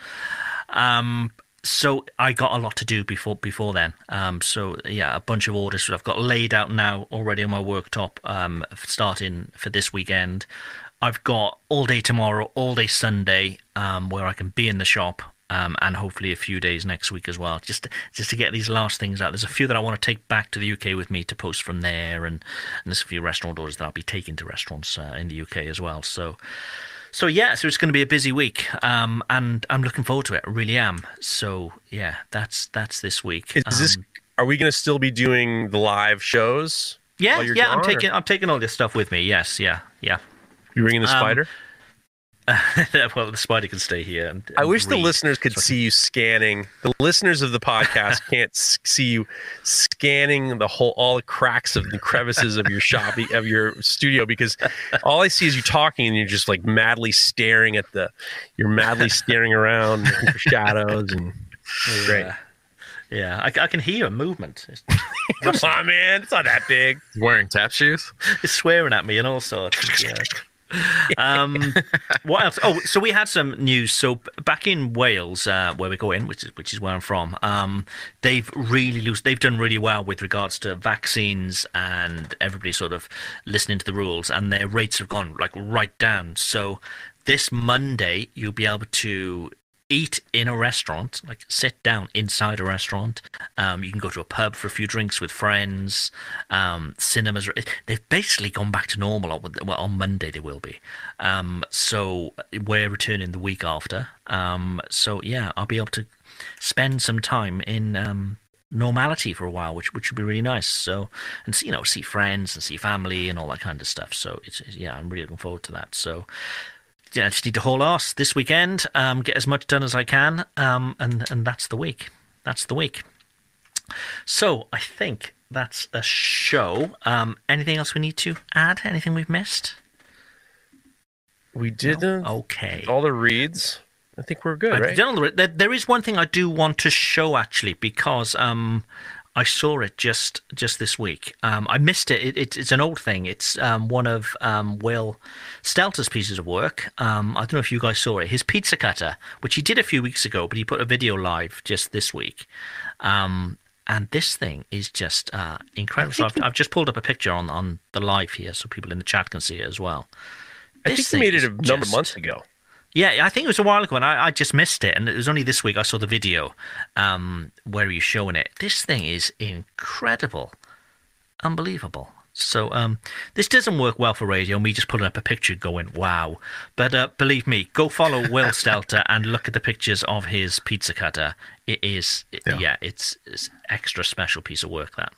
Speaker 3: Um, So I got a lot to do before before then. Um, so yeah, a bunch of orders that I've got laid out now already on my worktop, um, starting for this weekend. I've got all day tomorrow, all day Sunday, um, where I can be in the shop, um, and hopefully a few days next week as well, just to, just to get these last things out. There's a few that I want to take back to the U K with me to post from there, and, and there's a few restaurant orders that I'll be taking to restaurants uh, in the U K as well. So. So yeah, so it's going to be a busy week, um, and I'm looking forward to it. I really am. So yeah, that's that's this week.
Speaker 4: Is
Speaker 3: um,
Speaker 4: this? Are we going to still be doing the live shows?
Speaker 3: Yeah,
Speaker 4: while you're
Speaker 3: yeah.
Speaker 4: gone,
Speaker 3: I'm taking
Speaker 4: or?
Speaker 3: I'm taking all this stuff with me. Yes, yeah, yeah.
Speaker 4: You ringing the
Speaker 3: Um,
Speaker 4: spider?
Speaker 3: Well, the spider can stay here. And, and
Speaker 4: I wish
Speaker 3: read.
Speaker 4: the listeners could
Speaker 3: So I
Speaker 4: see you scanning. The listeners of the podcast can't s- see you scanning the whole, all the cracks of the crevices of your shop, of your studio, because all I see is you talking and you're just like madly staring at the, you're madly staring around looking for shadows and
Speaker 3: can,
Speaker 4: great.
Speaker 3: yeah, yeah. I, I can hear a movement. It's,
Speaker 4: Come on, man, it's not that big.
Speaker 6: Wearing tap shoes?
Speaker 3: it's swearing at me and all sorts. Yeah. um, what else? Oh, so we had some news. So back in Wales, uh, where we're going, which is which is where I'm from, um, they've really loose. They've done really well with regards to vaccines and everybody sort of listening to the rules, and their rates have gone like right down. So this Monday, you'll be able to eat in a restaurant, like sit down inside a restaurant. Um, you can go to a pub for a few drinks with friends. Um, cinemas, they've basically gone back to normal. On, well, on Monday they will be. Um, so we're returning the week after. Um, so yeah, I'll be able to spend some time in um, normality for a while, which which would be really nice. So and see, you know, see friends and see family and all that kind of stuff. So it's yeah, I'm really looking forward to that. So. Yeah, I just need to haul ass this weekend, um, get as much done as I can, um, and and that's the week. That's the week. So I think that's a show. Um, anything else we need to add? Anything we've missed?
Speaker 4: We did
Speaker 3: No? Okay.
Speaker 4: all the reads. I think we're good,
Speaker 3: I've
Speaker 4: right?
Speaker 3: done all the- there, there is one thing I do want to show actually, because um, I saw it just just this week. Um, I missed it. it, it it's an old thing. It's um, one of um, Will Stelter's pieces of work. Um, I don't know if you guys saw it. His pizza cutter, which he did a few weeks ago, but he put a video live just this week. Um, and this thing is just uh, incredible. So I've, I've just pulled up a picture on, on the live here so people in the chat can see it as well.
Speaker 4: I
Speaker 3: This
Speaker 4: think you made
Speaker 3: thing
Speaker 4: it a
Speaker 3: is
Speaker 4: number of
Speaker 3: just-
Speaker 4: months ago.
Speaker 3: Yeah, I think it was a while ago, and I, I just missed it. And it was only this week I saw the video um, where he was showing it. This thing is incredible. Unbelievable. So um, this doesn't work well for radio, me just putting up a picture going, wow. But uh, believe me, go follow Will Stelter and look at the pictures of his pizza cutter. It is, it, yeah,
Speaker 6: Yeah.
Speaker 3: it's, it's extra special piece of work, that.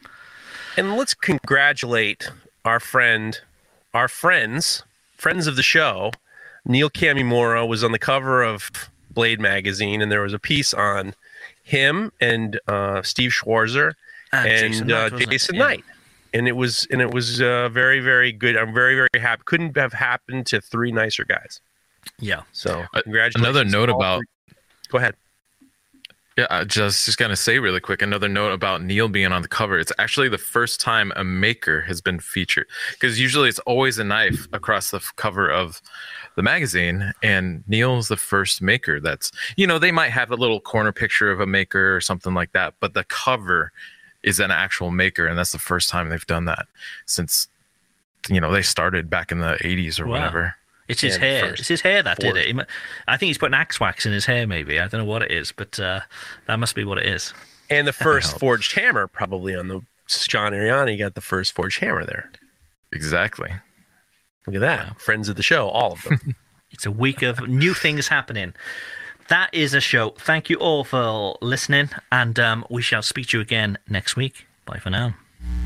Speaker 4: And let's congratulate our friend, our friends, friends of the show. Neil Kamimura was on the cover of Blade magazine, and there was a piece on him and uh, Steve Schwarzer
Speaker 3: And
Speaker 4: and
Speaker 3: Jason
Speaker 4: uh,
Speaker 3: Knight, wasn't it?
Speaker 4: Jason
Speaker 3: Yeah.
Speaker 4: Knight. And it was and it was uh, very, very good. I'm very, very happy. Couldn't have happened to three nicer guys.
Speaker 3: Yeah.
Speaker 4: So
Speaker 6: Uh,
Speaker 4: congratulations.
Speaker 6: another note
Speaker 4: to all
Speaker 6: about-
Speaker 4: three. Go ahead.
Speaker 6: Yeah, I just just gonna say really quick another note about Neil being on the cover. It's actually the first time a maker has been featured, because usually it's always a knife across the f- cover of the magazine, and Neil's the first maker. That's, you know, they might have a little corner picture of a maker or something like that, but the cover is an actual maker, and that's the first time they've done that since, you know, they started back in the eighties or
Speaker 3: Wow.
Speaker 6: whatever.
Speaker 3: It's his
Speaker 4: And
Speaker 3: hair.
Speaker 4: first
Speaker 3: It's his hair that did
Speaker 4: forged.
Speaker 3: it. He mu- I think he's putting axe wax in his hair, maybe. I don't know what it is, but uh, that must be what it is.
Speaker 4: And the first
Speaker 6: helps.
Speaker 4: forged hammer, probably on the John Ariani got the first forged hammer there.
Speaker 6: Exactly.
Speaker 4: Look at that. Friends of the show, all of them.
Speaker 3: It's a week of new things happening. That is a show. Thank you all for listening, and um, we shall speak to you again next week. Bye for now.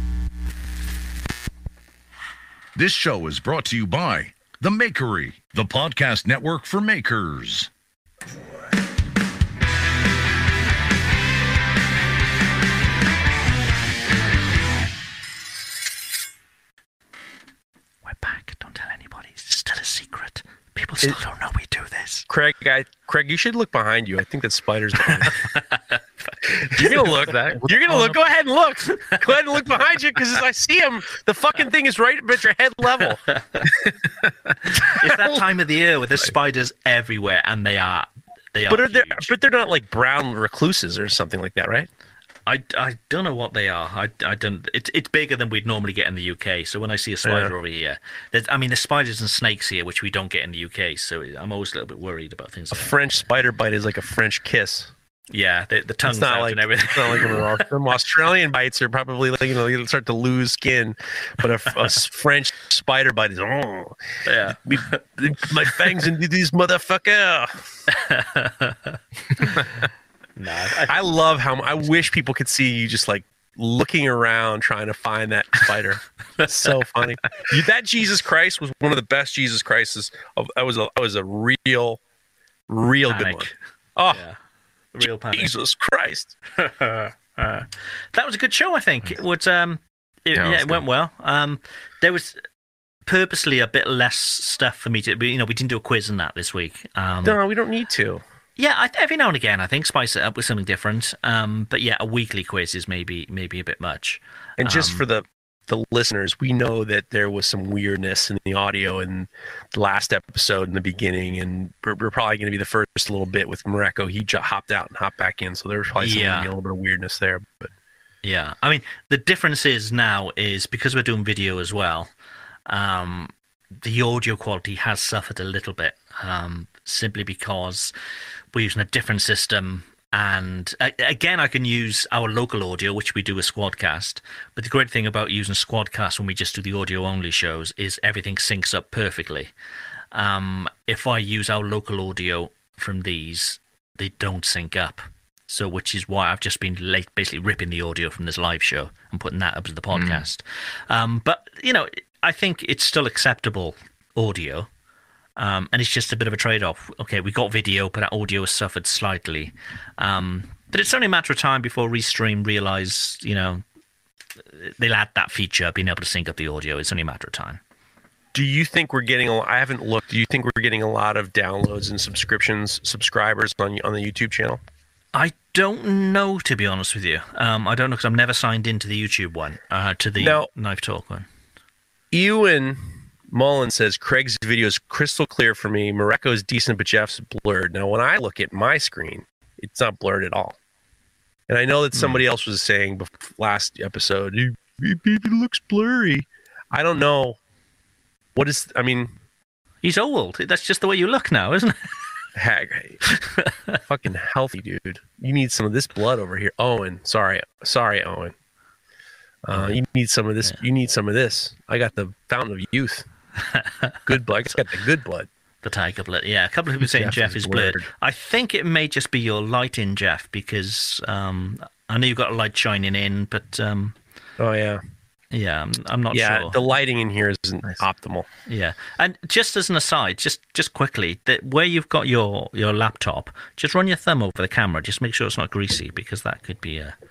Speaker 2: This show is brought to you by The Makery, the podcast network for makers.
Speaker 3: We're back. Don't tell anybody. It's still a secret. still it, don't know we do this.
Speaker 4: Craig, I, Craig, you should look behind you. I think that spider's behind you. You're gonna look. That you're gonna look. Go ahead and look. Go ahead and look behind you because as I see him, the fucking thing is right at your head level.
Speaker 3: It's that time of the year where there's spiders everywhere, and they are they are.
Speaker 4: But are
Speaker 3: huge.
Speaker 4: they? But they're not like brown recluses or something like that, right?
Speaker 3: I, I don't know what they are. I, I don't. It's it's bigger than we'd normally get in the U K. So when I see a spider
Speaker 4: Yeah.
Speaker 3: over here, there's, I mean, there's spiders and snakes here, which we don't get in the U K. So I'm always a little bit worried about things.
Speaker 4: A
Speaker 3: Like
Speaker 4: French spider bite is like a French kiss.
Speaker 3: that. Yeah, the, the tongue's
Speaker 4: It's not
Speaker 3: out
Speaker 4: like
Speaker 3: and everything.
Speaker 4: it's not like them, them Australian bites are probably like you know you start to lose skin, but a, a French spider bite is oh
Speaker 3: Yeah.
Speaker 4: me- my fangs into these motherfucker.
Speaker 3: No, I,
Speaker 4: I love how I wish people could see you just like looking around trying to find that spider. That's so funny. You, that Jesus Christ was one of the best Jesus Christs. Of, that was a that was a real, real
Speaker 3: Panic.
Speaker 4: good one. Oh,
Speaker 3: yeah, real panic.
Speaker 4: Jesus Christ!
Speaker 3: uh, that was a good show. I think it was. Um, it,
Speaker 6: Yeah, it
Speaker 3: yeah,
Speaker 6: was
Speaker 3: it went well. Um, there was purposely a bit less stuff for me to. You know, we didn't do a quiz on that this week. Um,
Speaker 4: No, we don't need to.
Speaker 3: Yeah, I, every now and again, I think spice it up with something different. Um, but yeah, a weekly quiz is maybe maybe a bit much.
Speaker 4: And just
Speaker 3: Um,
Speaker 4: for the the listeners, we know that there was some weirdness in the audio in the last episode in the beginning, and we're, we're probably going to be the first little bit with Mareko. He just hopped out and hopped back in, so there was probably some,
Speaker 3: Yeah.
Speaker 4: a little bit of weirdness there. But
Speaker 3: Yeah, I mean, the difference is now is because we're doing video as well, um, the audio quality has suffered a little bit, um, simply because we're using a different system. And uh, again, I can use our local audio, which we do with Squadcast. But the great thing about using Squadcast when we just do the audio-only shows is everything syncs up perfectly. Um, if I use our local audio from these, they don't sync up. So, which is why I've just been late, basically ripping the audio from this live show and putting that up to the podcast. Mm. Um, but, you know, I think it's still acceptable audio. Um, and it's just a bit of a trade-off. Okay, we got video, but our audio has suffered slightly. Um, but it's only a matter of time before Restream realise, you know, they'll add that feature, being able to sync up the audio. It's only a matter of time.
Speaker 4: do you think we're getting? A, I haven't looked. Do you think we're getting a lot of downloads and subscriptions, subscribers on on the YouTube channel?
Speaker 3: I don't know, to be honest with you. Um, I don't know because I've never signed into the YouTube one, uh, to the
Speaker 4: Now-
Speaker 3: Knife Talk one.
Speaker 4: Ewan Mullen says Craig's video is crystal clear for me. Mareko's decent, but Jeff's blurred. Now, when I look at my screen, it's not blurred at all. And I know that somebody else was saying before, last episode, it, it looks blurry. I don't know. What is? I mean,
Speaker 3: He's old. That's just the way you look now, isn't it?
Speaker 4: heck, fucking healthy, dude. You need some of this blood over here, Owen. Sorry, sorry, Owen. Uh, you need some of this.
Speaker 3: Yeah.
Speaker 4: You need some of this. I got the fountain of youth. Good blood. It's got the good blood.
Speaker 3: The tiger blood. Yeah, a couple of people saying
Speaker 4: Jeff
Speaker 3: Jeff
Speaker 4: is
Speaker 3: is blurred.
Speaker 4: blurred.
Speaker 3: I think it may just be your lighting, Jeff, because um, I know you've got a light shining in, but um,
Speaker 4: Oh yeah,
Speaker 3: yeah, I'm, I'm not
Speaker 4: yeah.
Speaker 3: sure.
Speaker 4: The lighting in here isn't optimal.
Speaker 3: Yeah, and just as an aside, just just quickly, that where you've got your your laptop, just run your thumb over the camera. Just make sure it's not greasy, because that could be a.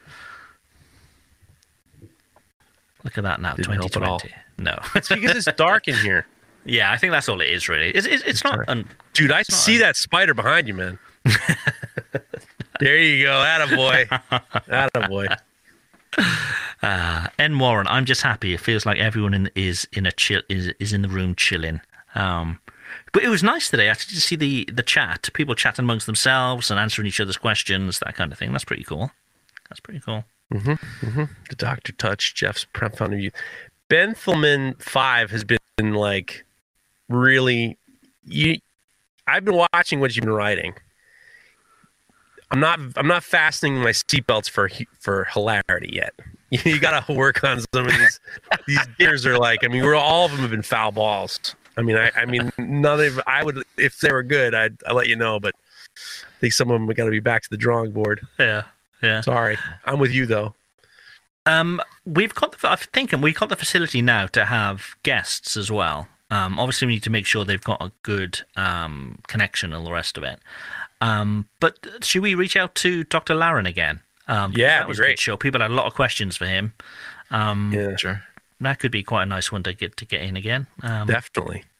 Speaker 3: Look at that now,
Speaker 4: Didn't
Speaker 3: twenty
Speaker 4: help at all.
Speaker 3: twenty. No,
Speaker 4: It's because it's dark in here,
Speaker 3: yeah, I think that's all it is, really. It's it's, it's not. Un-
Speaker 4: dude. I
Speaker 3: not
Speaker 4: see
Speaker 3: a-
Speaker 4: that spider behind you, man. There you go, attaboy, attaboy.
Speaker 3: Uh, N Warren, I'm just happy. It feels like everyone in, is in a chill is is in the room chilling. Um, but it was nice today actually to see the the chat, people chatting amongst themselves and answering each other's questions, that kind of thing. That's pretty cool. That's pretty cool.
Speaker 4: The doctor touched Jeff's prep fund of you. Ben Thelman five has been like really. You, I've been watching what you've been writing. I'm not. I'm not fastening my seatbelts for for hilarity yet. You got to work on some of these. These gears are like. I mean, we're all of them have been foul balls. I mean, I. I mean, none of. I would if they were good. I'd. I'd let you know. But I think some of them got to be back to the drawing board.
Speaker 3: Yeah, yeah.
Speaker 4: Sorry, I'm with you though.
Speaker 3: Um, we've got the. I'm thinking we've got the facility now to have guests as well. Um, obviously we need to make sure they've got a good um connection and all the rest of it. Um, but should we reach out to Doctor Laren again? Um,
Speaker 4: Yeah,
Speaker 3: that was
Speaker 4: great.
Speaker 3: a good show. People had a lot of questions for him. Um,
Speaker 4: Yeah,
Speaker 6: Sure.
Speaker 3: that could be quite a nice one to get to get in again. Um,
Speaker 4: definitely.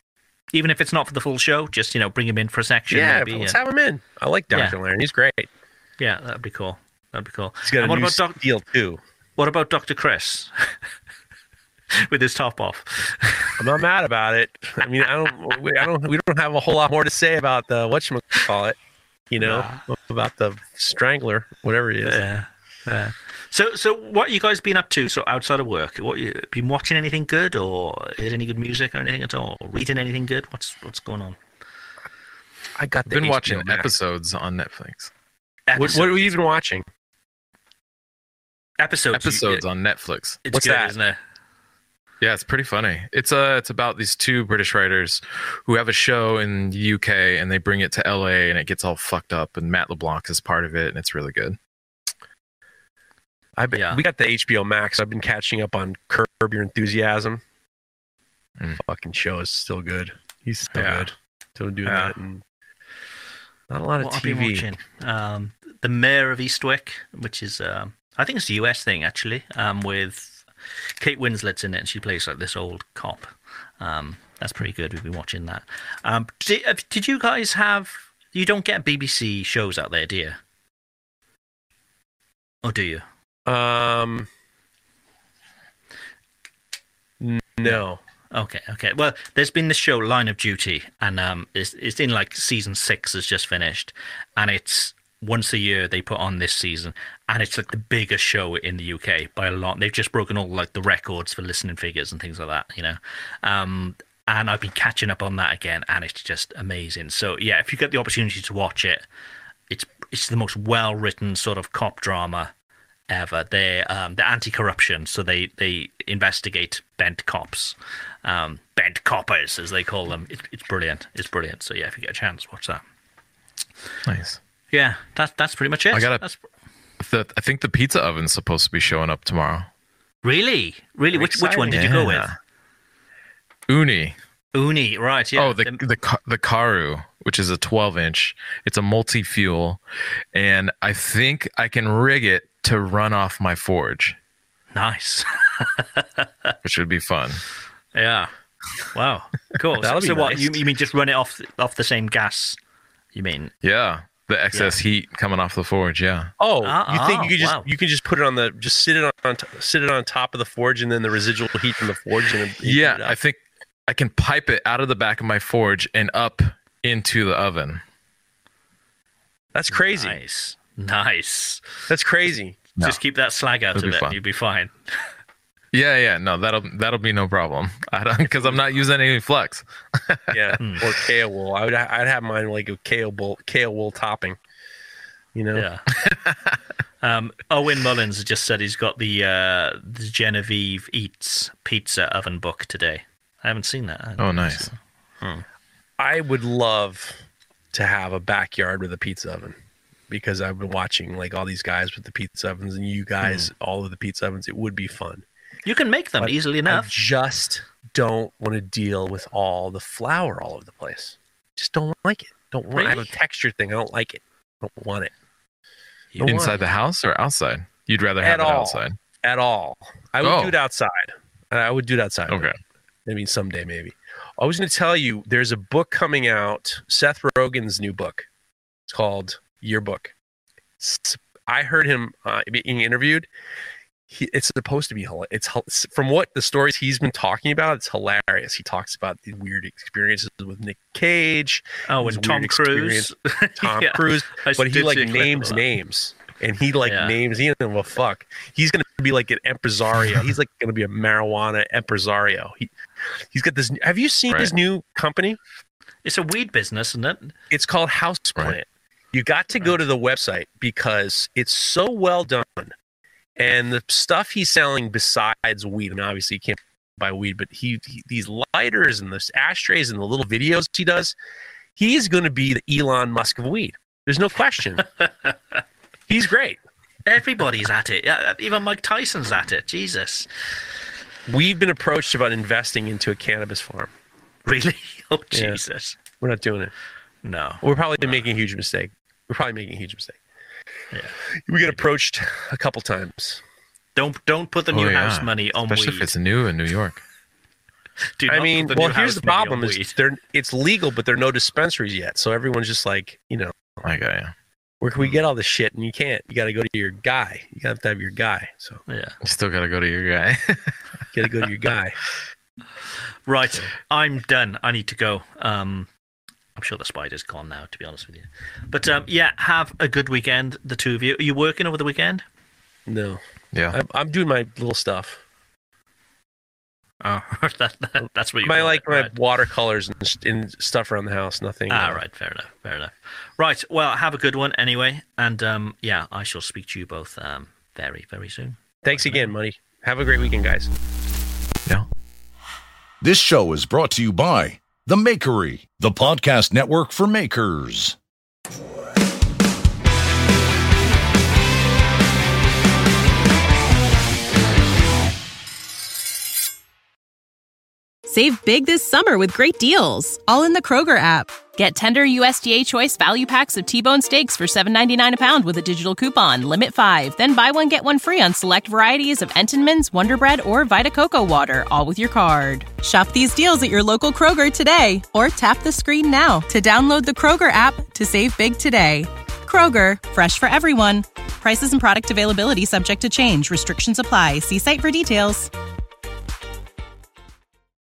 Speaker 3: Even if it's not for the full show, just, you know, bring him in for a section.
Speaker 4: Yeah,
Speaker 3: maybe,
Speaker 4: let's
Speaker 3: and...
Speaker 4: have him in. I like Doctor
Speaker 3: Yeah.
Speaker 4: Laird. He's great.
Speaker 3: Yeah, that'd be cool. That'd be cool.
Speaker 4: He's got
Speaker 3: and
Speaker 4: a
Speaker 3: what
Speaker 4: new
Speaker 3: about Doc-
Speaker 4: deal too.
Speaker 3: What about Doctor Chris? With his top off.
Speaker 4: I'm not mad about it. I mean, I don't, we, I don't, we don't have a whole lot more to say about the whatchamacallit, you know, nah. about the Strangler, whatever it is.
Speaker 3: Yeah. Yeah. So, so what you guys been up to? So outside of work, what you been watching? Anything good, or heard any good music, or anything at all? Or reading anything good? What's what's going on?
Speaker 4: I got
Speaker 6: I've been H B O watching Max. Episodes on Netflix.
Speaker 4: Episodes. What, what are you even watching?
Speaker 3: Episodes.
Speaker 6: Episodes you, on Netflix.
Speaker 3: It's
Speaker 4: What's
Speaker 3: good,
Speaker 4: that?
Speaker 3: Isn't it?
Speaker 6: Yeah, it's pretty funny. It's uh, it's about these two British writers who have a show in the U K and they bring it to L A and it gets all fucked up and Matt LeBlanc is part of it and it's really good.
Speaker 4: I yeah. We got the H B O Max. I've been catching up on Curb Your Enthusiasm. Mm. Fucking show is still good. He's still yeah. good. Still doing yeah. that. And not a lot of
Speaker 3: what
Speaker 4: T V.
Speaker 3: I've been watching? Um, the Mayor of Eastwick, which is um, I think it's a U S thing actually, um, with Kate Winslet's in it, and she plays like this old cop. Um, that's pretty good. We've been watching that. Um, did, did you guys have? You don't get B B C shows out there, do you? Or do you?
Speaker 4: Um, no.
Speaker 3: Okay, okay. Well, there's been this show, Line of Duty, and um, it's it's in like season six has just finished, and it's once a year they put on this season, and it's like the biggest show in the U K by a lot. They've just broken all like the records for listening figures and things like that, you know. Um, and I've been catching up on that again, and it's just amazing. So yeah, if you get the opportunity to watch it, it's it's the most well written sort of cop drama ever. They're um, they're anti-corruption, so they they investigate bent cops, um, bent coppers as they call them. It, it's brilliant. It's brilliant. So yeah, if you get a chance, watch that.
Speaker 6: Nice.
Speaker 3: Yeah, that's that's pretty much it.
Speaker 6: I got
Speaker 3: that's...
Speaker 6: the, I think the pizza oven's supposed to be showing up tomorrow.
Speaker 3: Really, really. Which which one did
Speaker 6: yeah.
Speaker 3: you go with?
Speaker 6: Uni.
Speaker 3: Uni, right? Yeah.
Speaker 6: Oh, the the the, the Karu, which is a twelve inch. It's a multi-fuel, and I think I can rig it to run off my Forge.
Speaker 3: Nice.
Speaker 6: Which would be fun.
Speaker 3: Yeah. Wow. Cool. so so nice. What you, you mean just run it off off the same gas? You mean?
Speaker 6: Yeah. The excess yeah. heat coming off the Forge, yeah.
Speaker 4: Oh,
Speaker 3: ah,
Speaker 4: you think you could just
Speaker 3: wow.
Speaker 4: you can just put it on the just sit it on sit it on top of the Forge and then the residual heat from the Forge and
Speaker 6: yeah, I think I can pipe it out of the back of my Forge and up into the oven.
Speaker 4: That's crazy.
Speaker 3: Nice, nice.
Speaker 4: That's crazy.
Speaker 3: No. Just keep that slag out It'll of it. Fun. You'll be fine.
Speaker 6: Yeah, yeah, no, that'll that'll be no problem. I don't because I'm not using any flex.
Speaker 4: Yeah, or kale wool. I would I'd have mine like a kale wool kale wool topping. You know.
Speaker 3: Yeah. um, Owen Mullins has just said he's got the uh, the Genevieve Eats pizza oven book today. I haven't seen that.
Speaker 6: Oh, nice.
Speaker 4: Hmm. I would love to have a backyard with a pizza oven. Because I've been watching like all these guys with the pizza ovens and you guys, mm. all of the pizza ovens. It would be fun.
Speaker 3: You can make them
Speaker 4: but
Speaker 3: easily enough.
Speaker 4: I just don't want to deal with all the flour all over the place. Just don't like it. Don't want. Really? I have a texture thing. I don't like it. Don't want it.
Speaker 6: Don't Inside want the it. house or outside? You'd rather have
Speaker 4: At
Speaker 6: it
Speaker 4: all.
Speaker 6: outside.
Speaker 4: At all. I would
Speaker 6: oh.
Speaker 4: do it outside. I would do it outside.
Speaker 6: Okay.
Speaker 4: I mean, someday maybe. I was going to tell you. There's a book coming out. Seth Rogen's new book. It's called Your Book. I heard him uh, being interviewed. He, it's supposed to be hilarious. It's from what the stories he's been talking about. It's hilarious. He talks about the weird experiences with Nick Cage.
Speaker 3: Oh, and Tom Cruise.
Speaker 4: Tom yeah. Cruise, but he like names names, and he like yeah. names. He doesn't give a fuck. He's gonna be like an impresario. He's like gonna be a marijuana impresario. He he's got this. Have you seen right. his new company?
Speaker 3: It's a weed business, isn't it?
Speaker 4: It's called Houseplant. Right. You got to go to the website because it's so well done. And the stuff he's selling besides weed, and obviously you can't buy weed, but he, he these lighters and the ashtrays and the little videos he does, he's going to be the Elon Musk of weed. There's no question. He's great.
Speaker 3: Everybody's at it. Even Mike Tyson's at it. Jesus.
Speaker 4: We've been approached about investing into a cannabis farm.
Speaker 3: Really? Oh, Jesus.
Speaker 4: Yeah. We're not doing it.
Speaker 3: No.
Speaker 4: We're probably
Speaker 3: no.
Speaker 4: making a huge mistake. We're probably making a huge mistake.
Speaker 3: Yeah.
Speaker 4: We get approached a couple times.
Speaker 3: Don't don't put the new
Speaker 6: oh, yeah.
Speaker 3: house money on
Speaker 6: Especially
Speaker 3: weed.
Speaker 6: if it's new in New York.
Speaker 3: Do
Speaker 4: I
Speaker 3: not
Speaker 4: mean,
Speaker 3: put the
Speaker 4: well,
Speaker 3: new
Speaker 4: here's
Speaker 3: house
Speaker 4: the
Speaker 3: money on
Speaker 4: problem: is
Speaker 3: weed.
Speaker 4: there it's legal, but there are no dispensaries yet. So everyone's just like, you know,
Speaker 6: I got you.
Speaker 4: where can we get all this shit? And you can't. You got to go to your guy. You got to have your guy. So
Speaker 3: Yeah.
Speaker 6: You still got to go to your guy.
Speaker 4: you got to go to your guy.
Speaker 3: Right. I'm done. I need to go. Um, I'm sure the spider's gone now, to be honest with you. But um, yeah, have a good weekend, the two of you. Are you working over the weekend?
Speaker 4: No.
Speaker 6: Yeah.
Speaker 4: I'm, I'm doing my little stuff.
Speaker 3: Oh, that, that, that's what you
Speaker 4: My
Speaker 3: call
Speaker 4: like
Speaker 3: it,
Speaker 4: my
Speaker 3: right.
Speaker 4: watercolors and, and stuff around the house. Nothing.
Speaker 3: Ah,
Speaker 4: uh,
Speaker 3: right. Fair enough. Fair enough. Right. Well, have a good one anyway. And um, yeah, I shall speak to you both um, very, very soon.
Speaker 4: Thanks again, Money. Have a great weekend, guys.
Speaker 6: Yeah.
Speaker 2: This show is brought to you by The Makery, the podcast network for makers.
Speaker 9: Save big this summer with great deals, all in the Kroger app. Get tender U S D A Choice value packs of T-bone steaks for seven ninety-nine a pound with a digital coupon. Limit five. Then buy one, get one free on select varieties of Entenmann's, Wonder Bread, or Vita Coco Water, all with your card. Shop these deals at your local Kroger today, or tap the screen now to download the Kroger app to save big today. Kroger, fresh for everyone. Prices and product availability subject to change. Restrictions apply. See site for details.